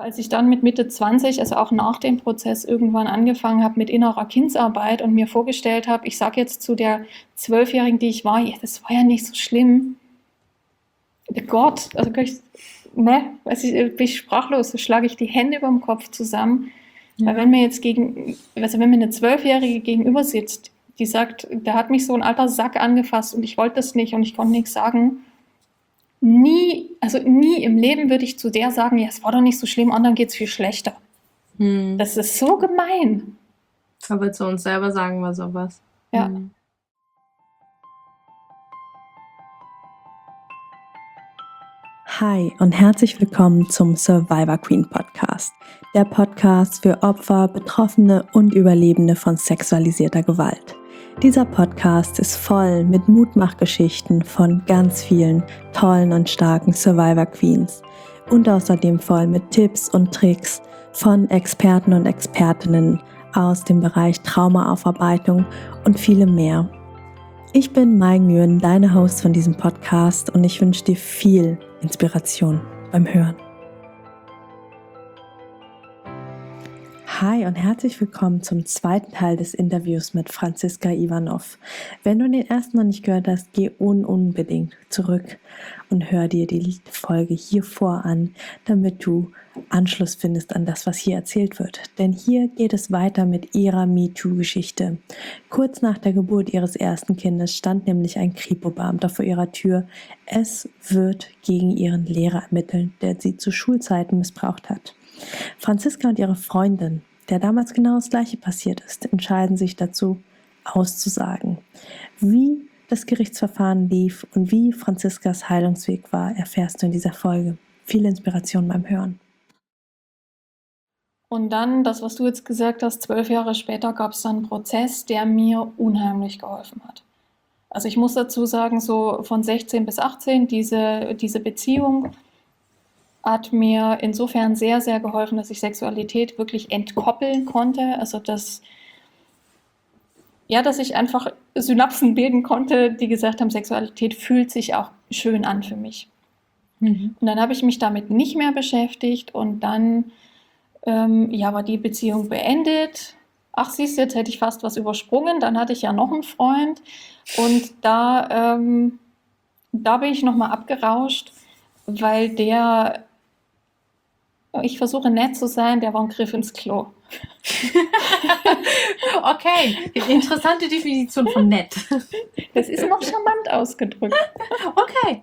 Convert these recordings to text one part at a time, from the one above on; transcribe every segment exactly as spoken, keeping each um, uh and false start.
als ich dann mit Mitte zwanzig, also auch nach dem Prozess, irgendwann angefangen habe mit innerer Kindsarbeit und mir vorgestellt habe, ich sage jetzt zu der Zwölfjährigen, die ich war, ja, das war ja nicht so schlimm. Gott, also ich, ne, weiß ich, bin ich sprachlos, so schlage ich die Hände über dem Kopf zusammen. Ja. Weil wenn mir jetzt gegen, also wenn mir eine Zwölfjährige gegenüber sitzt, die sagt, da hat mich so ein alter Sack angefasst und ich wollte das nicht und ich konnte nichts sagen, nie, also nie im Leben würde ich zu der sagen, ja, es war doch nicht so schlimm, anderen geht es viel schlechter. Hm. Das ist so gemein. Aber zu uns selber sagen wir sowas. Ja. Hm. Hi und herzlich willkommen zum Survivor Queen Podcast, der Podcast für Opfer, Betroffene und Überlebende von sexualisierter Gewalt. Dieser Podcast ist voll mit Mutmachgeschichten von ganz vielen tollen und starken Survivor Queens und außerdem voll mit Tipps und Tricks von Experten und Expertinnen aus dem Bereich Traumaaufarbeitung und vielem mehr. Ich bin Mai Nguyen, deine Host von diesem Podcast, und ich wünsche dir viel Inspiration beim Hören. Hi und herzlich willkommen zum zweiten Teil des Interviews mit Franziska Ivanov. Wenn du den ersten noch nicht gehört hast, geh un- unbedingt zurück und hör dir die Folge hier vor an, damit du Anschluss findest an das, was hier erzählt wird. Denn hier geht es weiter mit ihrer MeToo-Geschichte. Kurz nach der Geburt ihres ersten Kindes stand nämlich ein Kripo-Beamter vor ihrer Tür. Es wird gegen ihren Lehrer ermitteln, der sie zu Schulzeiten missbraucht hat. Franziska und ihre Freundin, der damals genau das Gleiche passiert ist, entscheiden sich dazu, auszusagen. Wie das Gerichtsverfahren lief und wie Franziskas Heilungsweg war, erfährst du in dieser Folge. Viel Inspiration beim Hören. Und dann, das, was du jetzt gesagt hast, zwölf Jahre später gab es dann einen Prozess, der mir unheimlich geholfen hat. Also ich muss dazu sagen, so von sechzehn bis achtzehn, diese, diese Beziehung hat mir insofern sehr, sehr geholfen, dass ich Sexualität wirklich entkoppeln konnte. Also dass, ja, dass ich einfach Synapsen bilden konnte, die gesagt haben, Sexualität fühlt sich auch schön an für mich. Mhm. Und dann habe ich mich damit nicht mehr beschäftigt und dann ähm, ja, war die Beziehung beendet. Ach siehst du, jetzt hätte ich fast was übersprungen. Dann hatte ich ja noch einen Freund und da, ähm, da bin ich nochmal abgerauscht, weil der, ich versuche nett zu sein, der war ein Griff ins Klo. Okay, interessante Definition von nett. Das ist noch charmant ausgedrückt. Okay.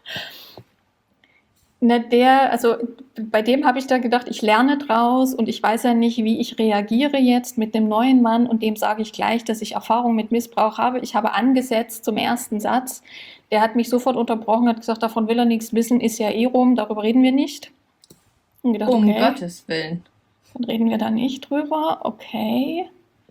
Na, der, also bei dem habe ich da gedacht, ich lerne draus und ich weiß ja nicht, wie ich reagiere jetzt mit dem neuen Mann, und dem sage ich gleich, dass ich Erfahrung mit Missbrauch habe. Ich habe angesetzt zum ersten Satz. Der hat mich sofort unterbrochen, hat gesagt, davon will er nichts wissen, ist ja eh rum, darüber reden wir nicht. Und gedacht, um okay, Gottes Willen. Dann reden wir da nicht drüber, okay.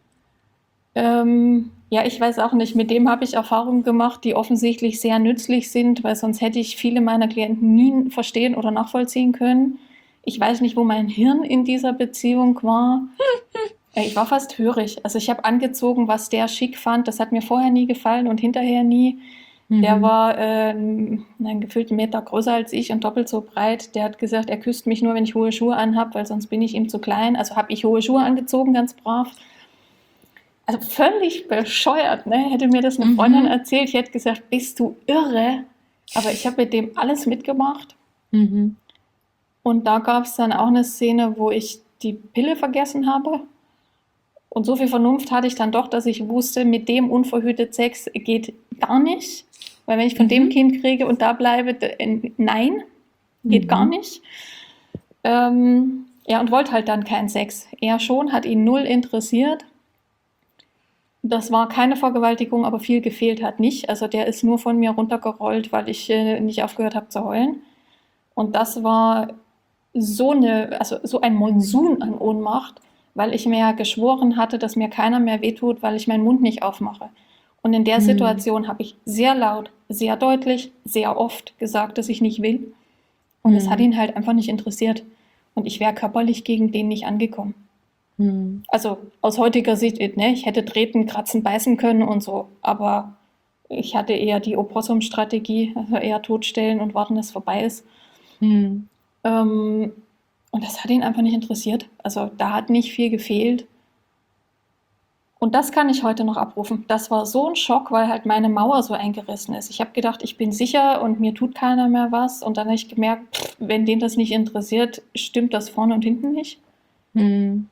Ähm, ja, ich weiß auch nicht, mit dem habe ich Erfahrungen gemacht, die offensichtlich sehr nützlich sind, weil sonst hätte ich viele meiner Klienten nie verstehen oder nachvollziehen können. Ich weiß nicht, wo mein Hirn in dieser Beziehung war. Ich war fast hörig. Also ich habe angezogen, was der schick fand. Das hat mir vorher nie gefallen und hinterher nie. Mhm. Der war äh, einen gefühlten Meter größer als ich und doppelt so breit. Der hat gesagt, er küsst mich nur, wenn ich hohe Schuhe anhab, weil sonst bin ich ihm zu klein. Also habe ich hohe Schuhe angezogen, ganz brav. Also völlig bescheuert, ne? Hätte mir das eine Freundin mhm. erzählt, ich hätte gesagt, bist du irre? Aber ich habe mit dem alles mitgemacht. Mhm. Und da gab es dann auch eine Szene, wo ich die Pille vergessen habe. Und so viel Vernunft hatte ich dann doch, dass ich wusste, mit dem unverhütet Sex geht gar nicht. Weil wenn ich von mhm. dem Kind kriege und da bleibe, äh, nein, geht mhm. gar nicht. Ähm, ja, und wollte halt dann keinen Sex. Er schon, hat ihn null interessiert. Das war keine Vergewaltigung, aber viel gefehlt hat nicht. Also der ist nur von mir runtergerollt, weil ich äh, nicht aufgehört habe zu heulen. Und das war so, eine, also so ein Monsun an Ohnmacht, weil ich mir ja geschworen hatte, dass mir keiner mehr wehtut, weil ich meinen Mund nicht aufmache. Und in der hm. Situation habe ich sehr laut, sehr deutlich, sehr oft gesagt, dass ich nicht will. Und hm. es hat ihn halt einfach nicht interessiert. Und ich wäre körperlich gegen den nicht angekommen. Hm. Also aus heutiger Sicht, ne, ich hätte treten, kratzen, beißen können und so. Aber ich hatte eher die Opossum-Strategie, also eher totstellen und warten, dass es vorbei ist. Hm. Ähm, Und das hat ihn einfach nicht interessiert. Also da hat nicht viel gefehlt. Und das kann ich heute noch abrufen. Das war so ein Schock, weil halt meine Mauer so eingerissen ist. Ich habe gedacht, ich bin sicher und mir tut keiner mehr was. Und dann habe ich gemerkt, pff, wenn den das nicht interessiert, stimmt das vorne und hinten nicht. Hm.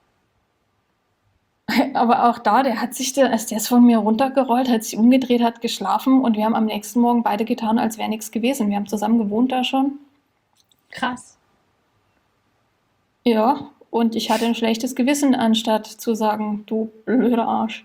Aber auch da, der hat sich, der, also der ist von mir runtergerollt, hat sich umgedreht, hat geschlafen und wir haben am nächsten Morgen beide getan, als wäre nichts gewesen. Wir haben zusammen gewohnt da schon. Krass. Ja, und ich hatte ein schlechtes Gewissen, anstatt zu sagen, du blöder Arsch.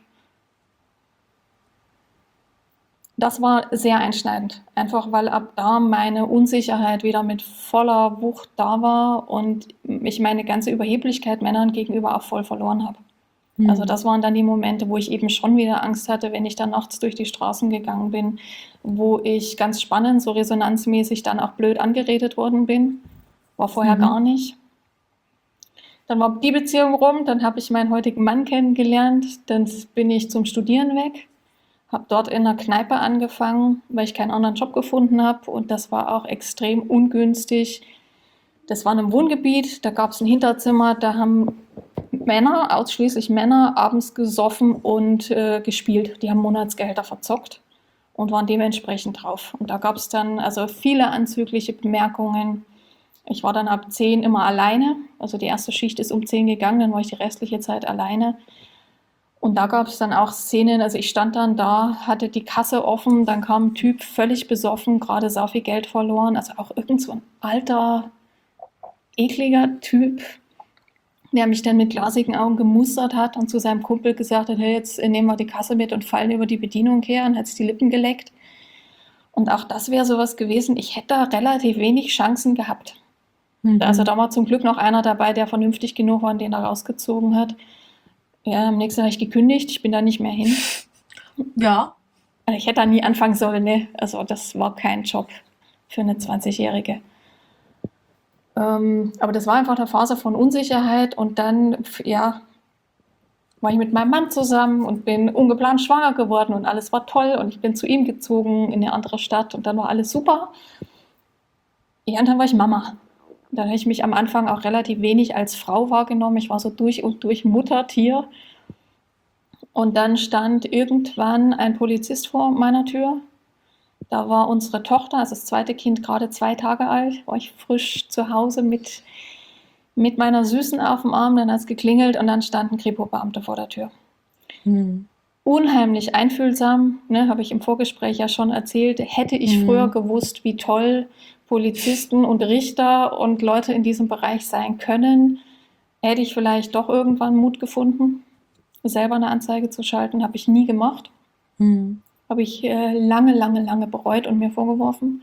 Das war sehr einschneidend, einfach weil ab da meine Unsicherheit wieder mit voller Wucht da war und ich meine ganze Überheblichkeit Männern gegenüber auch voll verloren habe. Hm. Also das waren dann die Momente, wo ich eben schon wieder Angst hatte, wenn ich dann nachts durch die Straßen gegangen bin, wo ich ganz spannend, so resonanzmäßig dann auch blöd angeredet worden bin. War vorher Mhm. gar nicht. Dann war die Beziehung rum, dann habe ich meinen heutigen Mann kennengelernt, dann bin ich zum Studieren weg, habe dort in einer Kneipe angefangen, weil ich keinen anderen Job gefunden habe und das war auch extrem ungünstig. Das war in einem Wohngebiet, da gab es ein Hinterzimmer, da haben Männer, ausschließlich Männer, abends gesoffen und äh, gespielt. Die haben Monatsgehälter verzockt und waren dementsprechend drauf. Und da gab es dann also viele anzügliche Bemerkungen. Ich war dann ab zehn immer alleine. Also die erste Schicht ist um zehn gegangen, dann war ich die restliche Zeit alleine. Und da gab es dann auch Szenen, also ich stand dann da, hatte die Kasse offen, dann kam ein Typ völlig besoffen, gerade sau viel Geld verloren. Also auch irgend so ein alter, ekliger Typ, der mich dann mit glasigen Augen gemustert hat und zu seinem Kumpel gesagt hat, hey, jetzt nehmen wir die Kasse mit und fallen über die Bedienung her und hat sich die Lippen geleckt. Und auch das wäre sowas gewesen, ich hätte da relativ wenig Chancen gehabt. Mhm. Also da war zum Glück noch einer dabei, der vernünftig genug war und den da rausgezogen hat. Ja, am nächsten Tag habe ich gekündigt, ich bin da nicht mehr hin. Ja. Also ich hätte da nie anfangen sollen, ne? Also das war kein Job für eine zwanzigjährige. Ähm, aber das war einfach eine Phase von Unsicherheit und dann, ja, war ich mit meinem Mann zusammen und bin ungeplant schwanger geworden und alles war toll und ich bin zu ihm gezogen in eine andere Stadt und dann war alles super. Ja, und dann war ich Mama. Dann habe ich mich am Anfang auch relativ wenig als Frau wahrgenommen. Ich war so durch und durch Muttertier. Und dann stand irgendwann ein Polizist vor meiner Tür. Da war unsere Tochter, also das zweite Kind, gerade zwei Tage alt. War ich frisch zu Hause mit, mit meiner Süßen auf dem Arm. Dann hat es geklingelt und dann stand ein Kripo-Beamter vor der Tür. Mhm. Unheimlich einfühlsam, ne, habe ich im Vorgespräch ja schon erzählt. Hätte ich Mhm. früher gewusst, wie toll Polizisten und Richter und Leute in diesem Bereich sein können, hätte ich vielleicht doch irgendwann Mut gefunden, selber eine Anzeige zu schalten. Habe ich nie gemacht. Mhm. Habe ich äh, lange, lange, lange bereut und mir vorgeworfen.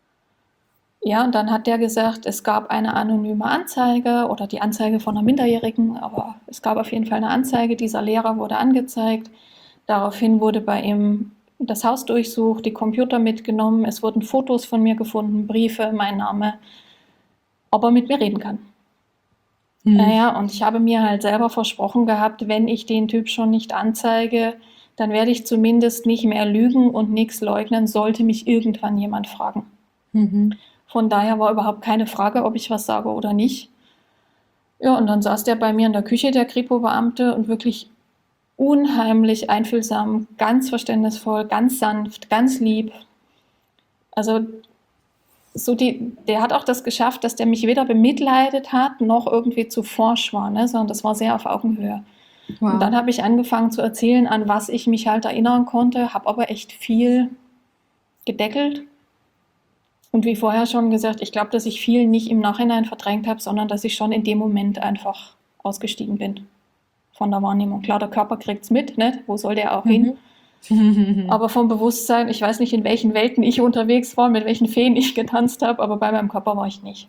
Ja, und dann hat der gesagt, es gab eine anonyme Anzeige oder die Anzeige von einer Minderjährigen, aber es gab auf jeden Fall eine Anzeige, dieser Lehrer wurde angezeigt. Daraufhin wurde bei ihm das Haus durchsucht, die Computer mitgenommen, es wurden Fotos von mir gefunden, Briefe, mein Name, ob er mit mir reden kann. Mhm. Naja, und ich habe mir halt selber versprochen gehabt, wenn ich den Typ schon nicht anzeige, dann werde ich zumindest nicht mehr lügen und nichts leugnen, sollte mich irgendwann jemand fragen. Mhm. Von daher war überhaupt keine Frage, ob ich was sage oder nicht. Ja, und dann saß der bei mir in der Küche, der Kripo-Beamte, und wirklich unheimlich einfühlsam, ganz verständnisvoll, ganz sanft, ganz lieb. Also so die, der hat auch das geschafft, dass der mich weder bemitleidet hat, noch irgendwie zu forsch war, ne, sondern das war sehr auf Augenhöhe. Wow. Und dann habe ich angefangen zu erzählen, an was ich mich halt erinnern konnte, habe aber echt viel gedeckelt. Und wie vorher schon gesagt, ich glaube, dass ich viel nicht im Nachhinein verdrängt habe, sondern dass ich schon in dem Moment einfach ausgestiegen bin von der Wahrnehmung. Klar, der Körper kriegt es mit, ne? Wo soll der auch hin? Mhm. Aber vom Bewusstsein, ich weiß nicht, in welchen Welten ich unterwegs war, mit welchen Feen ich getanzt habe, aber bei meinem Körper war ich nicht.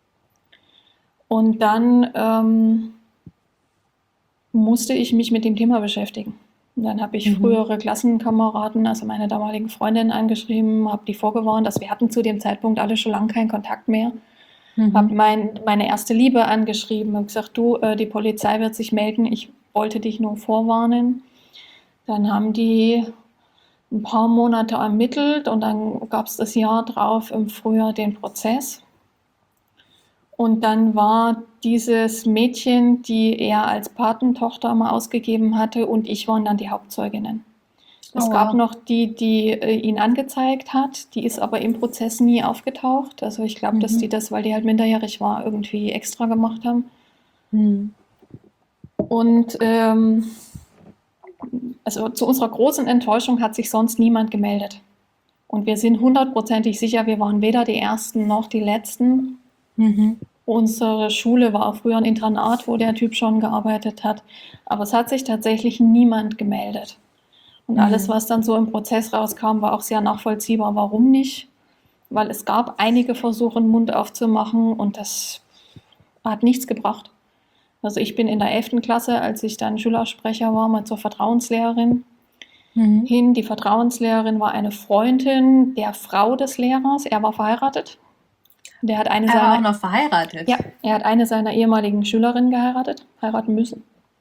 Und dann ähm, musste ich mich mit dem Thema beschäftigen. Und dann habe ich Mhm. frühere Klassenkameraden, also meine damaligen Freundinnen, angeschrieben, habe die vorgewarnt, dass wir hatten zu dem Zeitpunkt alle schon lange keinen Kontakt mehr. Habe Mhm. mein, meine erste Liebe angeschrieben, habe gesagt, du, äh, die Polizei wird sich melden, ich wollte dich nur vorwarnen. Dann haben die ein paar Monate ermittelt und dann gab es das Jahr drauf im Frühjahr den Prozess. Und dann war dieses Mädchen, die er als Patentochter mal ausgegeben hatte, und ich waren dann die Hauptzeuginnen. Es Oh, gab wow. noch die, die äh, ihn angezeigt hat, die ist aber im Prozess nie aufgetaucht. Also ich glaube, dass die Mhm. das, weil die halt minderjährig war, irgendwie extra gemacht haben. Mhm. Und ähm, also zu unserer großen Enttäuschung hat sich sonst niemand gemeldet. Und wir sind hundertprozentig sicher, wir waren weder die Ersten noch die Letzten. Mhm. Unsere Schule war auch früher ein Internat, wo der Typ schon gearbeitet hat. Aber es hat sich tatsächlich niemand gemeldet. Und alles, Mhm. was dann so im Prozess rauskam, war auch sehr nachvollziehbar. Warum nicht? Weil es gab einige Versuche, den Mund aufzumachen, und das hat nichts gebracht. Also ich bin in der elften Klasse, als ich dann Schülersprecher war, mal zur Vertrauenslehrerin Mhm. hin. Die Vertrauenslehrerin war eine Freundin der Frau des Lehrers. Er war verheiratet. Der hat eine Er war auch seiner, noch verheiratet. ja, er hat eine seiner ehemaligen Schülerinnen geheiratet, heiraten müssen.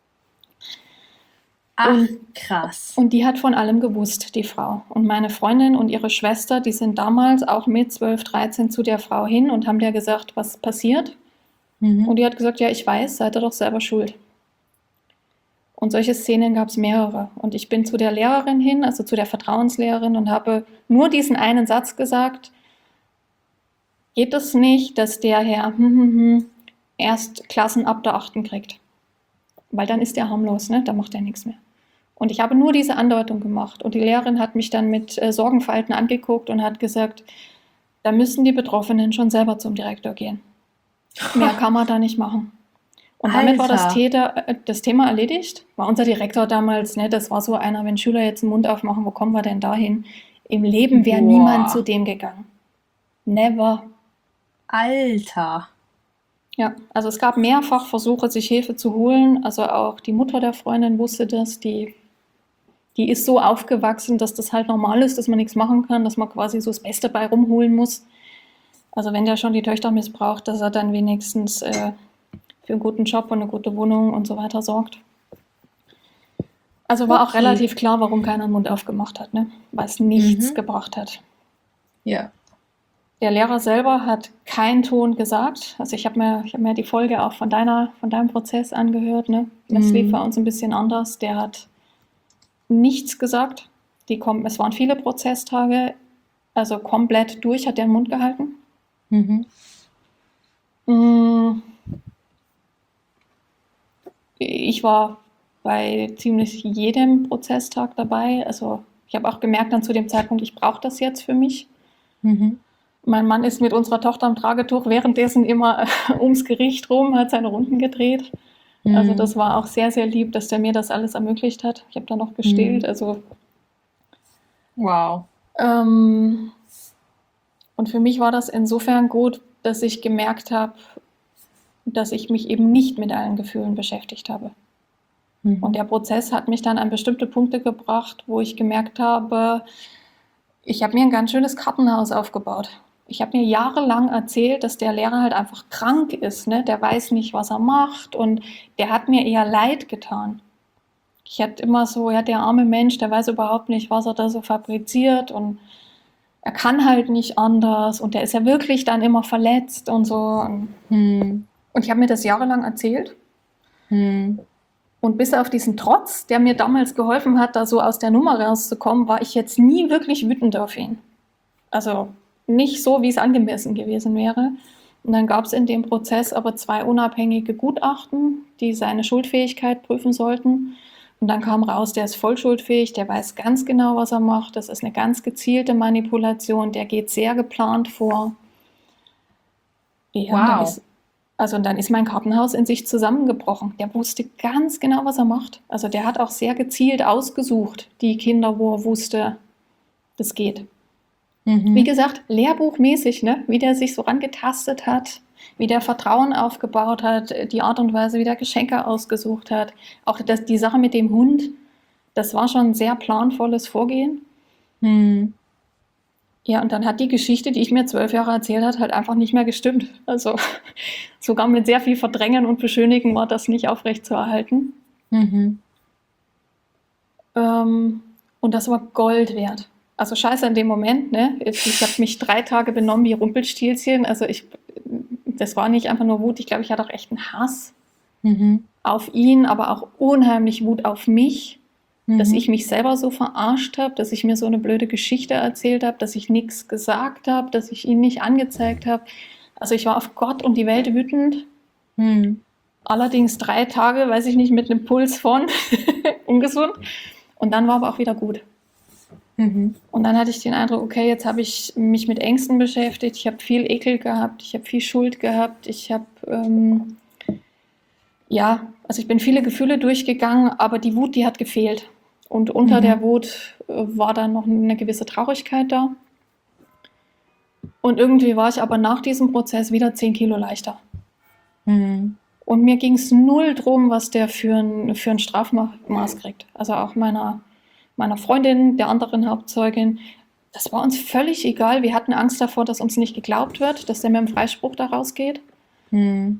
Ach, Und, krass. und die hat von allem gewusst, die Frau. Und meine Freundin und ihre Schwester, die sind damals auch mit zwölf, dreizehn zu der Frau hin und haben der gesagt, was passiert. Mhm. Und die hat gesagt, ja, ich weiß, seid ihr doch selber schuld. Und solche Szenen gab es mehrere. Und ich bin zu der Lehrerin hin, also zu der Vertrauenslehrerin, und habe nur diesen einen Satz gesagt: Geht es nicht, dass der Herr hm, hm, hm, erst Klassen ab der achten kriegt? Weil dann ist er harmlos, ne? Da macht er nichts mehr. Und ich habe nur diese Andeutung gemacht. Und die Lehrerin hat mich dann mit äh, Sorgenfalten angeguckt und hat gesagt, da müssen die Betroffenen schon selber zum Direktor gehen. Mehr kann man da nicht machen. Und damit war das, Alter. Täter, äh, das Thema erledigt. War unser Direktor damals, ne, das war so einer, wenn Schüler jetzt den Mund aufmachen, wo kommen wir denn dahin? Im Leben wäre Boah. niemand zu dem gegangen. Never. Alter. Ja, also es gab mehrfach Versuche, sich Hilfe zu holen. Also auch die Mutter der Freundin wusste das. Die, die ist so aufgewachsen, dass das halt normal ist, dass man nichts machen kann, dass man quasi so das Beste bei rumholen muss. Also wenn der schon die Töchter missbraucht, dass er dann wenigstens äh, für einen guten Job und eine gute Wohnung und so weiter sorgt. Also war auch Okay. relativ klar, warum keiner den Mund aufgemacht hat, ne? Weil es nichts Mhm. gebracht hat. Ja. Der Lehrer selber hat keinen Ton gesagt. Also ich habe mir, ich hab mir die Folge auch von, deiner, von deinem Prozess angehört. Ne? Das Mhm. lief bei uns ein bisschen anders. Der hat nichts gesagt. Die kommen, es waren viele Prozesstage. Also komplett durch hat der den Mund gehalten. Mhm. Mm. Ich war bei ziemlich jedem Prozesstag dabei. Also ich habe auch gemerkt dann zu dem Zeitpunkt, ich brauche das jetzt für mich. Mhm. Mein Mann ist mit unserer Tochter am Tragetuch währenddessen immer ums Gericht rum, hat seine Runden gedreht. Also Mhm. das war auch sehr, sehr lieb, dass der mir das alles ermöglicht hat. Ich habe da noch gestillt. Mhm. Also, Wow. ähm, und für mich war das insofern gut, dass ich gemerkt habe, dass ich mich eben nicht mit allen Gefühlen beschäftigt habe. Mhm. Und der Prozess hat mich dann an bestimmte Punkte gebracht, wo ich gemerkt habe, ich habe mir ein ganz schönes Kartenhaus aufgebaut. Ich habe mir jahrelang erzählt, dass der Lehrer halt einfach krank ist, ne? Der weiß nicht, was er macht, und der hat mir eher leid getan. Ich hatte immer so, ja, der arme Mensch, der weiß überhaupt nicht, was er da so fabriziert, und er kann halt nicht anders, und der ist ja wirklich dann immer verletzt und so. Und Mhm. ich habe mir das jahrelang erzählt. Mhm. Und bis auf diesen Trotz, der mir damals geholfen hat, da so aus der Nummer rauszukommen, war ich jetzt nie wirklich wütend auf ihn. Also nicht so, wie es angemessen gewesen wäre. Und dann gab es in dem Prozess aber zwei unabhängige Gutachten, die seine Schuldfähigkeit prüfen sollten. Und dann kam raus, der ist voll schuldfähig, der weiß ganz genau, was er macht. Das ist eine ganz gezielte Manipulation, der geht sehr geplant vor. Ja, und dann Wow. ist, also und dann ist mein Kartenhaus in sich zusammengebrochen. Der wusste ganz genau, was er macht. Also der hat auch sehr gezielt ausgesucht, die Kinder, wo er wusste, das geht. Mhm. Wie gesagt, lehrbuchmäßig, ne? Wie der sich so rangetastet hat, wie der Vertrauen aufgebaut hat, die Art und Weise, wie der Geschenke ausgesucht hat. Auch das, die Sache mit dem Hund, das war schon ein sehr planvolles Vorgehen. Mhm. Ja, und dann hat die Geschichte, die ich mir zwölf Jahre erzählt hat, halt einfach nicht mehr gestimmt. Also sogar mit sehr viel Verdrängen und Beschönigen war das nicht aufrechtzuerhalten. Mhm. Ähm, und das war Gold wert. Also scheiße in dem Moment, ne? Ich habe mich drei Tage benommen wie Rumpelstilzchen. Also ich das war nicht einfach nur Wut, ich glaube, ich hatte auch echt einen Hass Mhm. auf ihn, aber auch unheimlich Wut auf mich, Mhm. dass ich mich selber so verarscht habe, dass ich mir so eine blöde Geschichte erzählt habe, dass ich nichts gesagt habe, dass ich ihn nicht angezeigt habe. Also ich war auf Gott und die Welt wütend. Mhm. Allerdings drei Tage, weiß ich nicht, mit einem Puls von ungesund. Und dann war aber auch wieder gut. Mhm. Und dann hatte ich den Eindruck, okay, jetzt habe ich mich mit Ängsten beschäftigt, ich habe viel Ekel gehabt, ich habe viel Schuld gehabt, ich habe, ähm, ja, also ich bin viele Gefühle durchgegangen, aber die Wut, die hat gefehlt. Und unter Mhm. der Wut äh, war dann noch eine gewisse Traurigkeit da. Und irgendwie war ich aber nach diesem Prozess wieder zehn Kilo leichter. Mhm. Und mir ging es null drum, was der für ein, für ein Strafmaß kriegt. Also auch meiner, meiner Freundin, der anderen Hauptzeugin. Das war uns völlig egal. Wir hatten Angst davor, dass uns nicht geglaubt wird, dass der mit dem Freispruch da rausgeht. Mhm.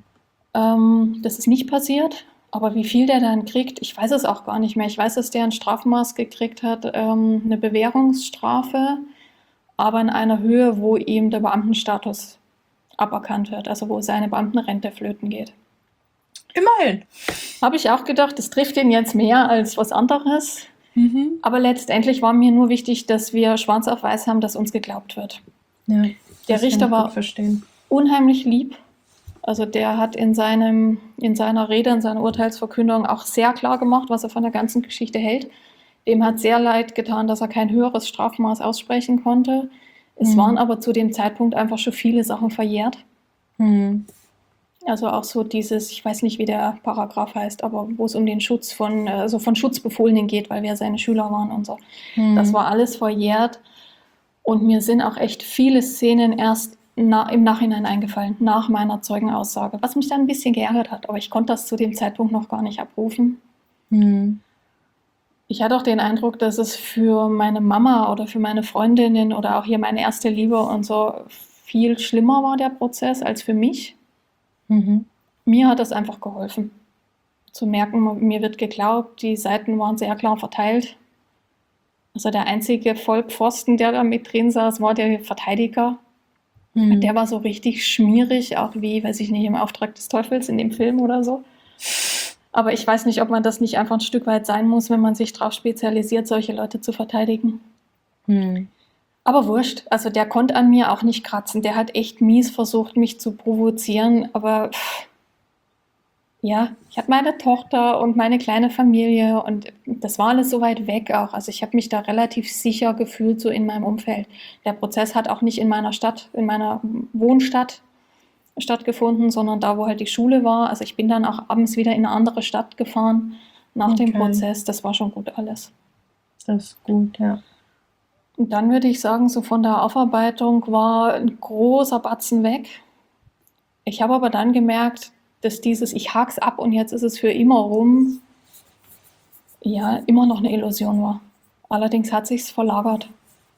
Ähm, das ist nicht passiert. Aber wie viel der dann kriegt, ich weiß es auch gar nicht mehr. Ich weiß, dass der ein Strafmaß gekriegt hat, ähm, eine Bewährungsstrafe, aber in einer Höhe, wo ihm der Beamtenstatus aberkannt wird, also wo seine Beamtenrente flöten geht. Immerhin. Habe ich auch gedacht, das trifft ihn jetzt mehr als was anderes. Mhm. Aber letztendlich war mir nur wichtig, dass wir schwarz auf weiß haben, dass uns geglaubt wird. Ja, Der das kann Richter ich war gut verstehen. unheimlich lieb. Also der hat in, seinem, in seiner Rede, in seiner Urteilsverkündung auch sehr klar gemacht, was er von der ganzen Geschichte hält. Dem hat sehr leid getan, dass er kein höheres Strafmaß aussprechen konnte. Es Mhm. waren aber zu dem Zeitpunkt einfach schon viele Sachen verjährt. Mhm. Also auch so dieses, ich weiß nicht, wie der Paragraph heißt, aber wo es um den Schutz von, also von Schutzbefohlenen geht, weil wir seine Schüler waren und so. Mhm. Das war alles verjährt. Und mir sind auch echt viele Szenen erst na, im Nachhinein eingefallen, nach meiner Zeugenaussage, was mich dann ein bisschen geärgert hat. Aber ich konnte das zu dem Zeitpunkt noch gar nicht abrufen. Mhm. Ich hatte auch den Eindruck, dass es für meine Mama oder für meine Freundinnen oder auch hier meine erste Liebe und so viel schlimmer war, der Prozess, als für mich. Mhm. Mir hat das einfach geholfen, zu merken, mir wird geglaubt, die Seiten waren sehr klar verteilt. Also der einzige Vollpfosten, der da mit drin saß, war der Verteidiger. Mhm. Der war so richtig schmierig, auch wie, weiß ich nicht, im Auftrag des Teufels in dem Film oder so. Aber ich weiß nicht, ob man das nicht einfach ein Stück weit sein muss, wenn man sich darauf spezialisiert, solche Leute zu verteidigen. Mhm. Aber wurscht, also der konnte an mir auch nicht kratzen. Der hat echt mies versucht, mich zu provozieren. Aber pff, ja, ich hatte meine Tochter und meine kleine Familie und das war alles so weit weg auch. Also ich habe mich da relativ sicher gefühlt, so in meinem Umfeld. Der Prozess hat auch nicht in meiner Stadt, in meiner Wohnstadt stattgefunden, sondern da, wo halt die Schule war. Also ich bin dann auch abends wieder in eine andere Stadt gefahren nach dem Okay. Prozess. Das war schon gut alles. Das ist gut, ja. Und dann würde ich sagen, so von der Aufarbeitung war ein großer Batzen weg. Ich habe aber dann gemerkt, dass dieses ich hak's ab und jetzt ist es für immer rum, ja, immer noch eine Illusion war. Allerdings hat sich's verlagert.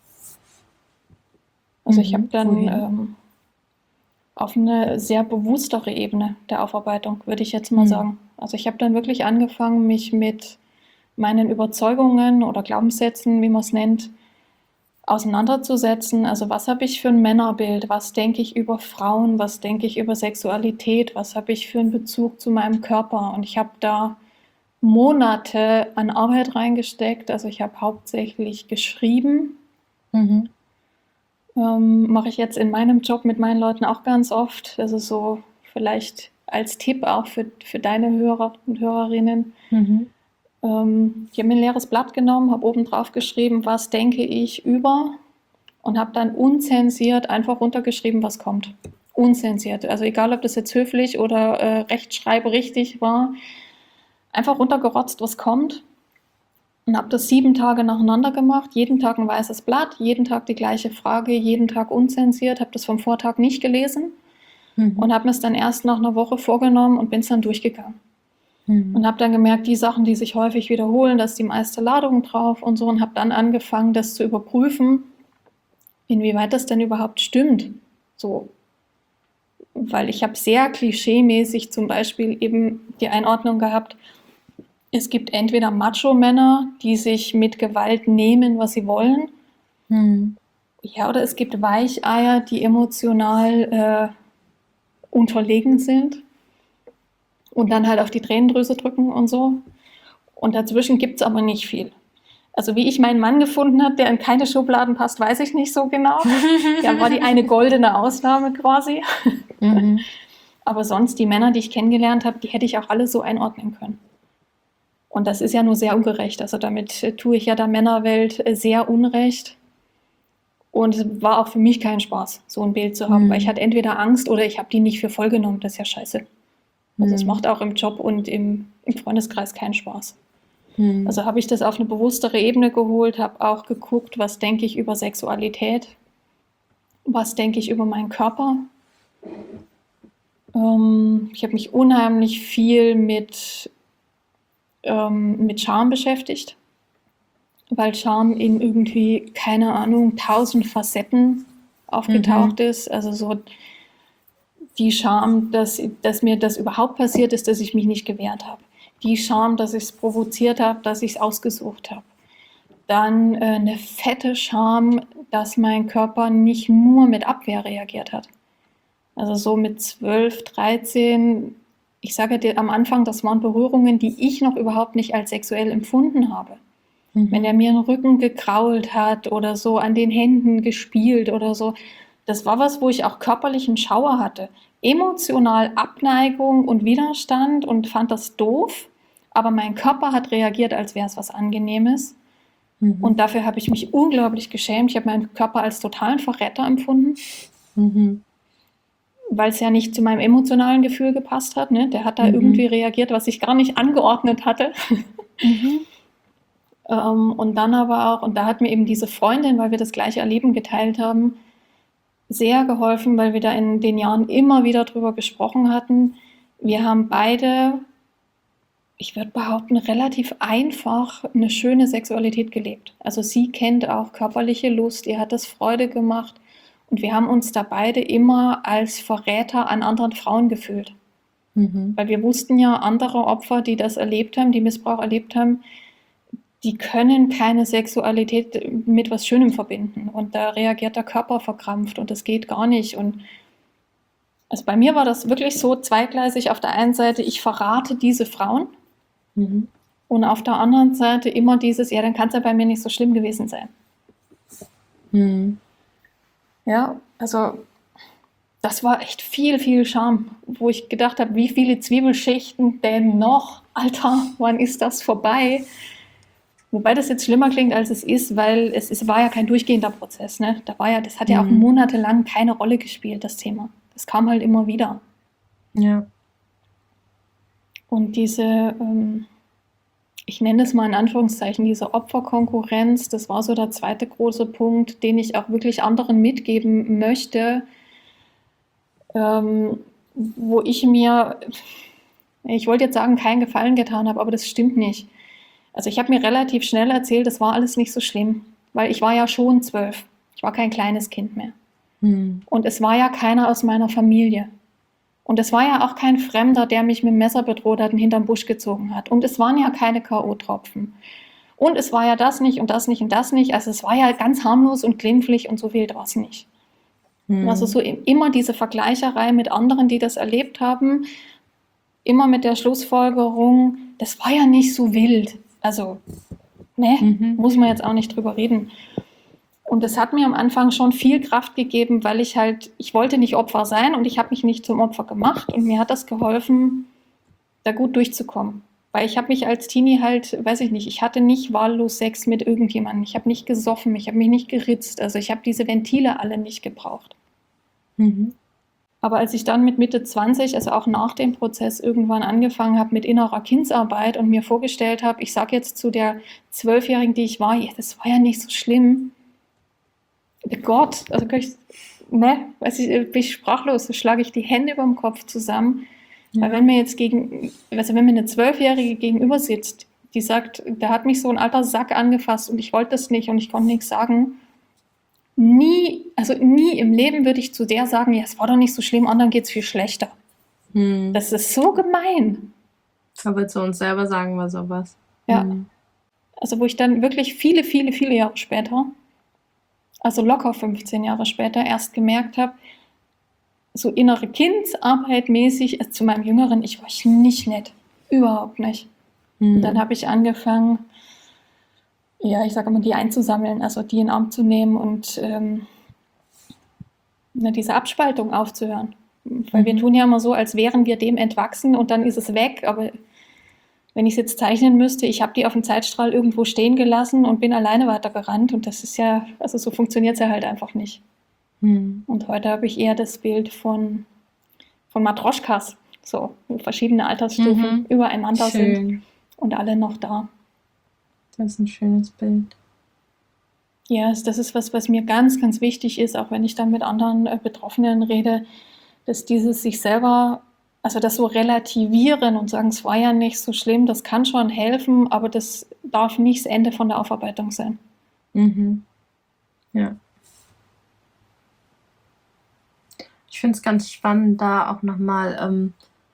Also ich Mhm. habe dann Wohin? ähm, auf eine sehr bewusstere Ebene der Aufarbeitung, würde ich jetzt mal Mhm. sagen. Also ich habe dann wirklich angefangen, mich mit meinen Überzeugungen oder Glaubenssätzen, wie man es nennt, auseinanderzusetzen. Also was habe ich für ein Männerbild? Was denke ich über Frauen? Was denke ich über Sexualität? Was habe ich für einen Bezug zu meinem Körper? Und ich habe da Monate an Arbeit reingesteckt. Also ich habe hauptsächlich geschrieben. Mhm. Ähm, mache ich jetzt in meinem Job mit meinen Leuten auch ganz oft. Das ist so vielleicht als Tipp auch für, für deine Hörer und Hörerinnen. Mhm. Ähm, ich habe mir ein leeres Blatt genommen, habe oben drauf geschrieben, was denke ich über und habe dann unzensiert einfach runtergeschrieben, was kommt. Unzensiert. Also egal, ob das jetzt höflich oder äh, rechtschreiberichtig war, einfach runtergerotzt, was kommt. Und habe das sieben Tage nacheinander gemacht, jeden Tag ein weißes Blatt, jeden Tag die gleiche Frage, jeden Tag unzensiert, habe das vom Vortag nicht gelesen Mhm. und habe mir es dann erst nach einer Woche vorgenommen und bin es dann durchgegangen. Mhm. Und habe dann gemerkt, die Sachen, die sich häufig wiederholen, da ist die meiste Ladung drauf und so und habe dann angefangen, das zu überprüfen, inwieweit das denn überhaupt stimmt. So. Weil ich habe sehr klischeemäßig zum Beispiel eben die Einordnung gehabt, es gibt entweder Macho-Männer, die sich mit Gewalt nehmen, was sie wollen, Mhm. ja, oder es gibt Weicheier, die emotional äh, unterlegen sind und dann halt auf die Tränendrüse drücken und so. Und dazwischen gibt es aber nicht viel. Also wie ich meinen Mann gefunden habe, der in keine Schubladen passt, weiß ich nicht so genau. Der war die eine goldene Ausnahme quasi. Mhm. Aber sonst die Männer, die ich kennengelernt habe, die hätte ich auch alle so einordnen können. Und das ist ja nur sehr ungerecht. Also damit äh, tue ich ja der Männerwelt äh, sehr Unrecht. Und es war auch für mich kein Spaß, so ein Bild zu haben, Mhm. weil ich hatte entweder Angst oder ich habe die nicht für voll genommen. Das ist ja scheiße. Also es Mhm. macht auch im Job und im, im Freundeskreis keinen Spaß. Mhm. Also habe ich das auf eine bewusstere Ebene geholt, habe auch geguckt, was denke ich über Sexualität, was denke ich über meinen Körper. Ähm, ich habe mich unheimlich viel mit, ähm, mit Scham beschäftigt, weil Scham in irgendwie, keine Ahnung, tausend Facetten aufgetaucht ist. Also so die Scham, dass, dass mir das überhaupt passiert ist, dass ich mich nicht gewehrt habe. Die Scham, dass ich es provoziert habe, dass ich es ausgesucht habe. Dann äh, eine fette Scham, dass mein Körper nicht nur mit Abwehr reagiert hat. Also so mit zwölf, dreizehn, ich sage dir am Anfang, das waren Berührungen, die ich noch überhaupt nicht als sexuell empfunden habe. Mhm. Wenn er mir den Rücken gekrault hat oder so an den Händen gespielt oder so, das war was, wo ich auch körperlichen Schauer hatte. Emotional Abneigung und Widerstand und fand das doof, aber mein Körper hat reagiert, als wäre es was Angenehmes. Mhm. Und dafür habe ich mich unglaublich geschämt. Ich habe meinen Körper als totalen Verräter empfunden, Mhm. weil es ja nicht zu meinem emotionalen Gefühl gepasst hat. Ne? Der hat da Mhm. irgendwie reagiert, was ich gar nicht angeordnet hatte. Mhm. ähm, und dann aber auch, und da hat mir eben diese Freundin, weil wir das gleiche Erleben geteilt haben, sehr geholfen, weil wir da in den Jahren immer wieder drüber gesprochen hatten. Wir haben beide, ich würde behaupten, relativ einfach eine schöne Sexualität gelebt. Also sie kennt auch körperliche Lust, ihr hat das Freude gemacht und wir haben uns da beide immer als Verräter an anderen Frauen gefühlt. Mhm. Weil wir wussten ja, andere Opfer, die das erlebt haben, die Missbrauch erlebt haben, die können keine Sexualität mit was Schönem verbinden. Und da reagiert der Körper verkrampft und das geht gar nicht. Und also bei mir war das wirklich so zweigleisig. Auf der einen Seite, ich verrate diese Frauen Mhm. und auf der anderen Seite immer dieses, ja, dann kann es ja bei mir nicht so schlimm gewesen sein. Mhm. Ja, also das war echt viel, viel Scham, wo ich gedacht habe, wie viele Zwiebelschichten denn noch? Alter, wann ist das vorbei? Wobei das jetzt schlimmer klingt, als es ist, weil es, es war ja kein durchgehender Prozess. Ne? Da war ja, das hat ja auch Mhm. monatelang keine Rolle gespielt, das Thema. Das kam halt immer wieder. Ja. Und diese, ähm, ich nenne es mal in Anführungszeichen, diese Opferkonkurrenz, das war so der zweite große Punkt, den ich auch wirklich anderen mitgeben möchte, ähm, wo ich mir, ich wollte jetzt sagen, keinen Gefallen getan habe, aber das stimmt nicht. Also ich habe mir relativ schnell erzählt, das war alles nicht so schlimm, weil ich war ja schon zwölf. Ich war kein kleines Kind mehr. Mhm. Und es war ja keiner aus meiner Familie. Und es war ja auch kein Fremder, der mich mit dem Messer bedroht hat und hinterm Busch gezogen hat. Und es waren ja keine K O-Tropfen. Und es war ja das nicht und das nicht und das nicht. Also es war ja ganz harmlos und glimpflich und so wild war es nicht. Mhm. Also so immer diese Vergleicherei mit anderen, die das erlebt haben, immer mit der Schlussfolgerung, das war ja nicht so wild. Also, ne, Mhm. muss man jetzt auch nicht drüber reden. Und das hat mir am Anfang schon viel Kraft gegeben, weil ich halt, ich wollte nicht Opfer sein und ich habe mich nicht zum Opfer gemacht. Und mir hat das geholfen, da gut durchzukommen. Weil ich habe mich als Teenie halt, weiß ich nicht, ich hatte nicht wahllos Sex mit irgendjemandem. Ich habe nicht gesoffen, ich habe mich nicht geritzt. Also ich habe diese Ventile alle nicht gebraucht. Mhm. Aber als ich dann mit Mitte zwanzig, also auch nach dem Prozess, irgendwann angefangen habe mit innerer Kindsarbeit und mir vorgestellt habe, ich sage jetzt zu der Zwölfjährigen, die ich war, ja, das war ja nicht so schlimm. Gott, also kann ich, ne, weiß ich, bin ich sprachlos, da schlage ich die Hände über dem Kopf zusammen. Ja. Weil wenn mir jetzt gegen, also wenn mir eine Zwölfjährige gegenüber sitzt, die sagt, da hat mich so ein alter Sack angefasst und ich wollte das nicht und ich konnte nichts sagen, nie, also nie im Leben würde ich zu der sagen, ja, es war doch nicht so schlimm, anderen geht es viel schlechter. Mhm. Das ist so gemein. Aber zu uns selber sagen wir sowas. Ja. Mhm. Also wo ich dann wirklich viele, viele, viele Jahre später, also locker fünfzehn Jahre später, erst gemerkt habe, so innere Kindsarbeit mäßig, also zu meinem Jüngeren, ich war ich nicht nett. Überhaupt nicht. Und dann habe ich angefangen, ja, ich sage immer, die einzusammeln, also die in den Arm zu nehmen und ähm, na, diese Abspaltung aufzuhören. Weil wir Mhm. tun ja immer so, als wären wir dem entwachsen und dann ist es weg. Aber wenn ich es jetzt zeichnen müsste, ich habe die auf dem Zeitstrahl irgendwo stehen gelassen und bin alleine weitergerannt. Und das ist ja, also so funktioniert es ja halt einfach nicht. Mhm. Und heute habe ich eher das Bild von, von Matroschkas, so, wo verschiedene Altersstufen Mhm. übereinander sind Schön. und alle noch da. Das ist ein schönes Bild. Ja, yes, das ist was, was mir ganz, ganz wichtig ist, auch wenn ich dann mit anderen äh, Betroffenen rede, dass dieses sich selber, also das so relativieren und sagen, es war ja nicht so schlimm, das kann schon helfen, aber das darf nicht das Ende von der Aufarbeitung sein. Mhm. Ja. Ich finde es ganz spannend, da auch nochmal, ähm,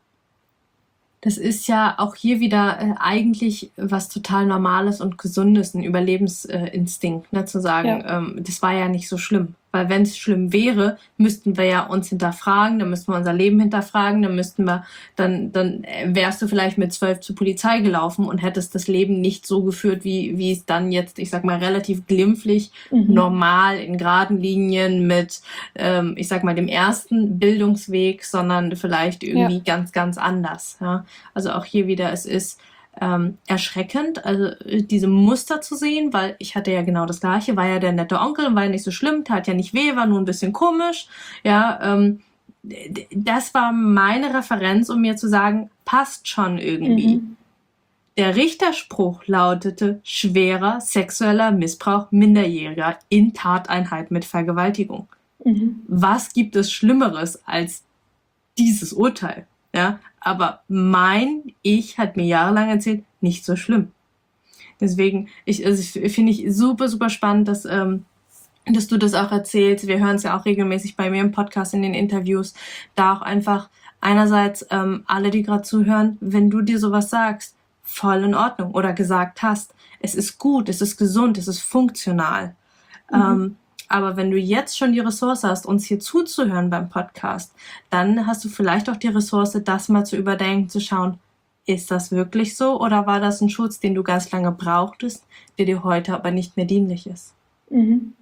das ist ja auch hier wieder äh, eigentlich was total Normales und Gesundes, ein Überlebensinstinkt, ne, zu sagen, Ja. ähm, das war ja nicht so schlimm. Weil wenn es schlimm wäre, müssten wir ja uns hinterfragen, dann müssten wir unser Leben hinterfragen, dann müssten wir, dann, dann wärst du vielleicht mit zwölf zur Polizei gelaufen und hättest das Leben nicht so geführt, wie, wie es dann jetzt, ich sag mal, relativ glimpflich, Mhm. normal in geraden Linien mit, ähm, ich sag mal, dem ersten Bildungsweg, sondern vielleicht irgendwie Ja. ganz, ganz anders. Ja? Also auch hier wieder, es ist ähm, erschreckend, also äh, diese Muster zu sehen, weil ich hatte ja genau das Gleiche, war ja der nette Onkel, war ja nicht so schlimm, tat ja nicht weh, war nur ein bisschen komisch, ja, ähm, d- das war meine Referenz, um mir zu sagen, passt schon irgendwie. Mhm. Der Richterspruch lautete schwerer sexueller Missbrauch Minderjähriger in Tateinheit mit Vergewaltigung. Mhm. Was gibt es Schlimmeres als dieses Urteil? Ja, aber mein Ich hat mir jahrelang erzählt, nicht so schlimm. Deswegen, ich, also ich finde ich super, super spannend, dass, ähm, dass du das auch erzählst. Wir hören es ja auch regelmäßig bei mir im Podcast, in den Interviews. Da auch einfach einerseits ähm, alle, die gerade zuhören, wenn du dir sowas sagst, voll in Ordnung oder gesagt hast, es ist gut, es ist gesund, es ist funktional. Mhm. Ähm, aber wenn du jetzt schon die Ressource hast, uns hier zuzuhören beim Podcast, dann hast du vielleicht auch die Ressource, das mal zu überdenken, zu schauen, ist das wirklich so oder war das ein Schutz, den du ganz lange brauchtest, der dir heute aber nicht mehr dienlich ist? Mhm.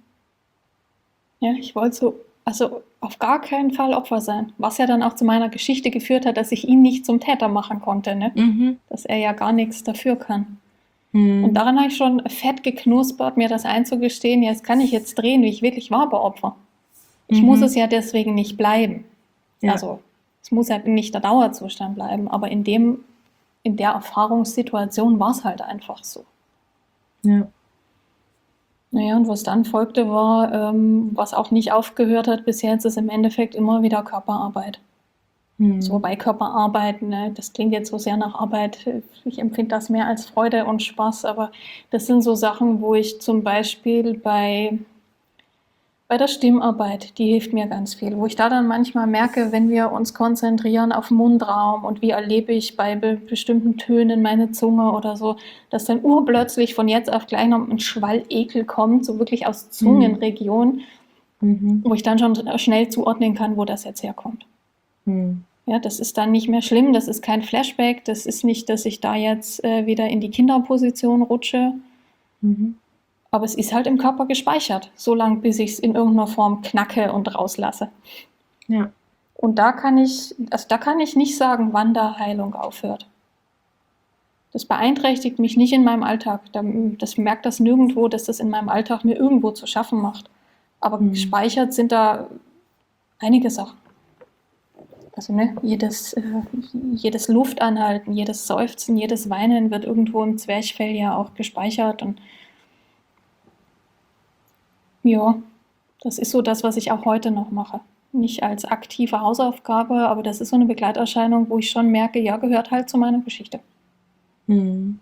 Ja, ich wollte so, also auf gar keinen Fall Opfer sein, was ja dann auch zu meiner Geschichte geführt hat, dass ich ihn nicht zum Täter machen konnte, ne? Mhm. Dass er ja gar nichts dafür kann. Hm. Und daran habe ich schon fett geknuspert, mir das einzugestehen, jetzt kann ich jetzt drehen, wie ich wirklich war bei Opfer. Ich Mhm. muss es ja deswegen nicht bleiben. Ja. Also es muss ja nicht der Dauerzustand bleiben, aber in dem, in der Erfahrungssituation war es halt einfach so. Ja. Naja, und was dann folgte, war, ähm, was auch nicht aufgehört hat bis jetzt, ist im Endeffekt immer wieder Körperarbeit. Hm. So bei Körperarbeit, ne, das klingt jetzt so sehr nach Arbeit. Ich empfinde das mehr als Freude und Spaß, aber das sind so Sachen, wo ich zum Beispiel bei, bei der Stimmarbeit, die hilft mir ganz viel, wo ich da dann manchmal merke, wenn wir uns konzentrieren auf Mundraum und wie erlebe ich bei be bestimmten Tönen meine Zunge oder so, dass dann urplötzlich von jetzt auf gleich noch ein Schwall Ekel kommt, so wirklich aus Zungenregion, Mhm. wo ich dann schon schnell zuordnen kann, wo das jetzt herkommt. Hm. Ja, das ist dann nicht mehr schlimm, das ist kein Flashback, das ist nicht, dass ich da jetzt äh, wieder in die Kinderposition rutsche, Mhm. aber es ist halt im Körper gespeichert, so lange, bis ich es in irgendeiner Form knacke und rauslasse. Ja. Und da kann ich, also da kann ich nicht sagen, wann da Heilung aufhört. Das beeinträchtigt mich nicht in meinem Alltag. Das merkt das nirgendwo, dass das in meinem Alltag mir irgendwo zu schaffen macht. Aber Mhm. gespeichert sind da einige Sachen. Also ne, jedes, äh, jedes Luftanhalten, jedes Seufzen, jedes Weinen wird irgendwo im Zwerchfell ja auch gespeichert. Und ja, das ist so das, was ich auch heute noch mache. Nicht als aktive Hausaufgabe, aber das ist so eine Begleiterscheinung, wo ich schon merke, ja, gehört halt zu meiner Geschichte. Hm.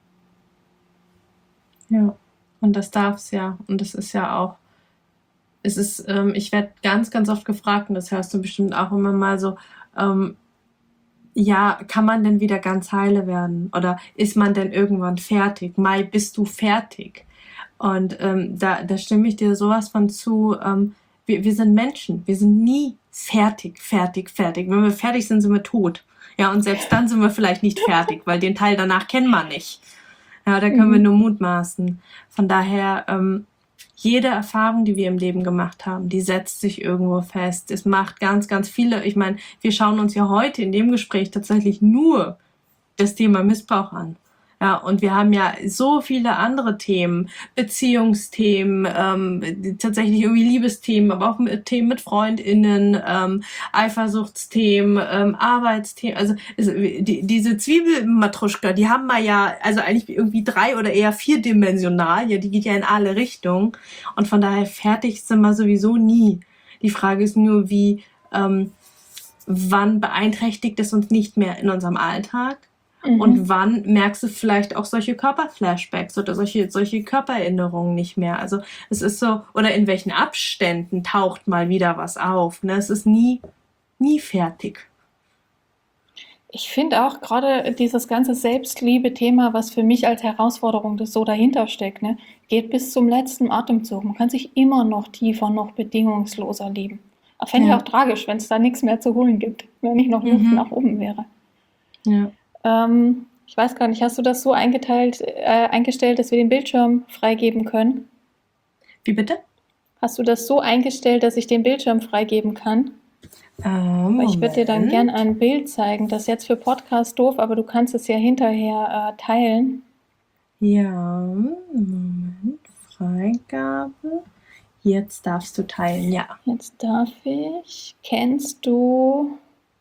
Ja, und das darf's ja. Und das ist ja auch, es ist, ähm, ich werde ganz, ganz oft gefragt, und das hörst du bestimmt auch immer mal so, ähm, ja, kann man denn wieder ganz heile werden? Oder ist man denn irgendwann fertig? Mai, bist du fertig? Und ähm, da, da stimme ich dir sowas von zu, ähm, wir, wir sind Menschen, wir sind nie fertig, fertig, fertig. Wenn wir fertig sind, sind wir tot. Ja, und selbst dann sind wir vielleicht nicht fertig, weil den Teil danach kennen wir nicht. Ja, da können mhm. wir nur mutmaßen. Von daher, ähm, jede Erfahrung, die wir im Leben gemacht haben, die setzt sich irgendwo fest. Es macht ganz, ganz viele, ich meine, wir schauen uns ja heute in dem Gespräch tatsächlich nur das Thema Missbrauch an. Ja, und wir haben ja so viele andere Themen, Beziehungsthemen, ähm, tatsächlich irgendwie Liebesthemen, aber auch mit, Themen mit FreundInnen, ähm, Eifersuchtsthemen, ähm, Arbeitsthemen. Also es, die, diese Zwiebelmatruschka, die haben wir ja also eigentlich irgendwie drei- oder eher vierdimensional. Ja, die geht ja in alle Richtungen. Und von daher fertig sind wir sowieso nie. Die Frage ist nur, wie, ähm, wann beeinträchtigt es uns nicht mehr in unserem Alltag? Mhm. Und wann merkst du vielleicht auch solche Körperflashbacks oder solche, solche Körpererinnerungen nicht mehr? Also es ist so, oder in welchen Abständen taucht mal wieder was auf? Ne? Es ist nie, nie fertig. Ich finde auch gerade dieses ganze Selbstliebe-Thema, was für mich als Herausforderung das so dahinter steckt, ne, geht bis zum letzten Atemzug. Man kann sich immer noch tiefer, noch bedingungsloser lieben. Fände ja. ich auch tragisch, wenn es da nichts mehr zu holen gibt, wenn nicht noch Luft mhm. nach oben wäre. Ja. Ähm, ich weiß gar nicht, hast du das so eingeteilt, äh, eingestellt, dass wir den Bildschirm freigeben können? Wie bitte? Hast du das so eingestellt, dass ich den Bildschirm freigeben kann? Ähm, Weil ich würde dir dann gerne ein Bild zeigen. Das ist jetzt für Podcast doof, aber du kannst es ja hinterher äh, teilen. Ja, Moment, Freigabe. Jetzt darfst du teilen, ja. Jetzt darf ich. Kennst du...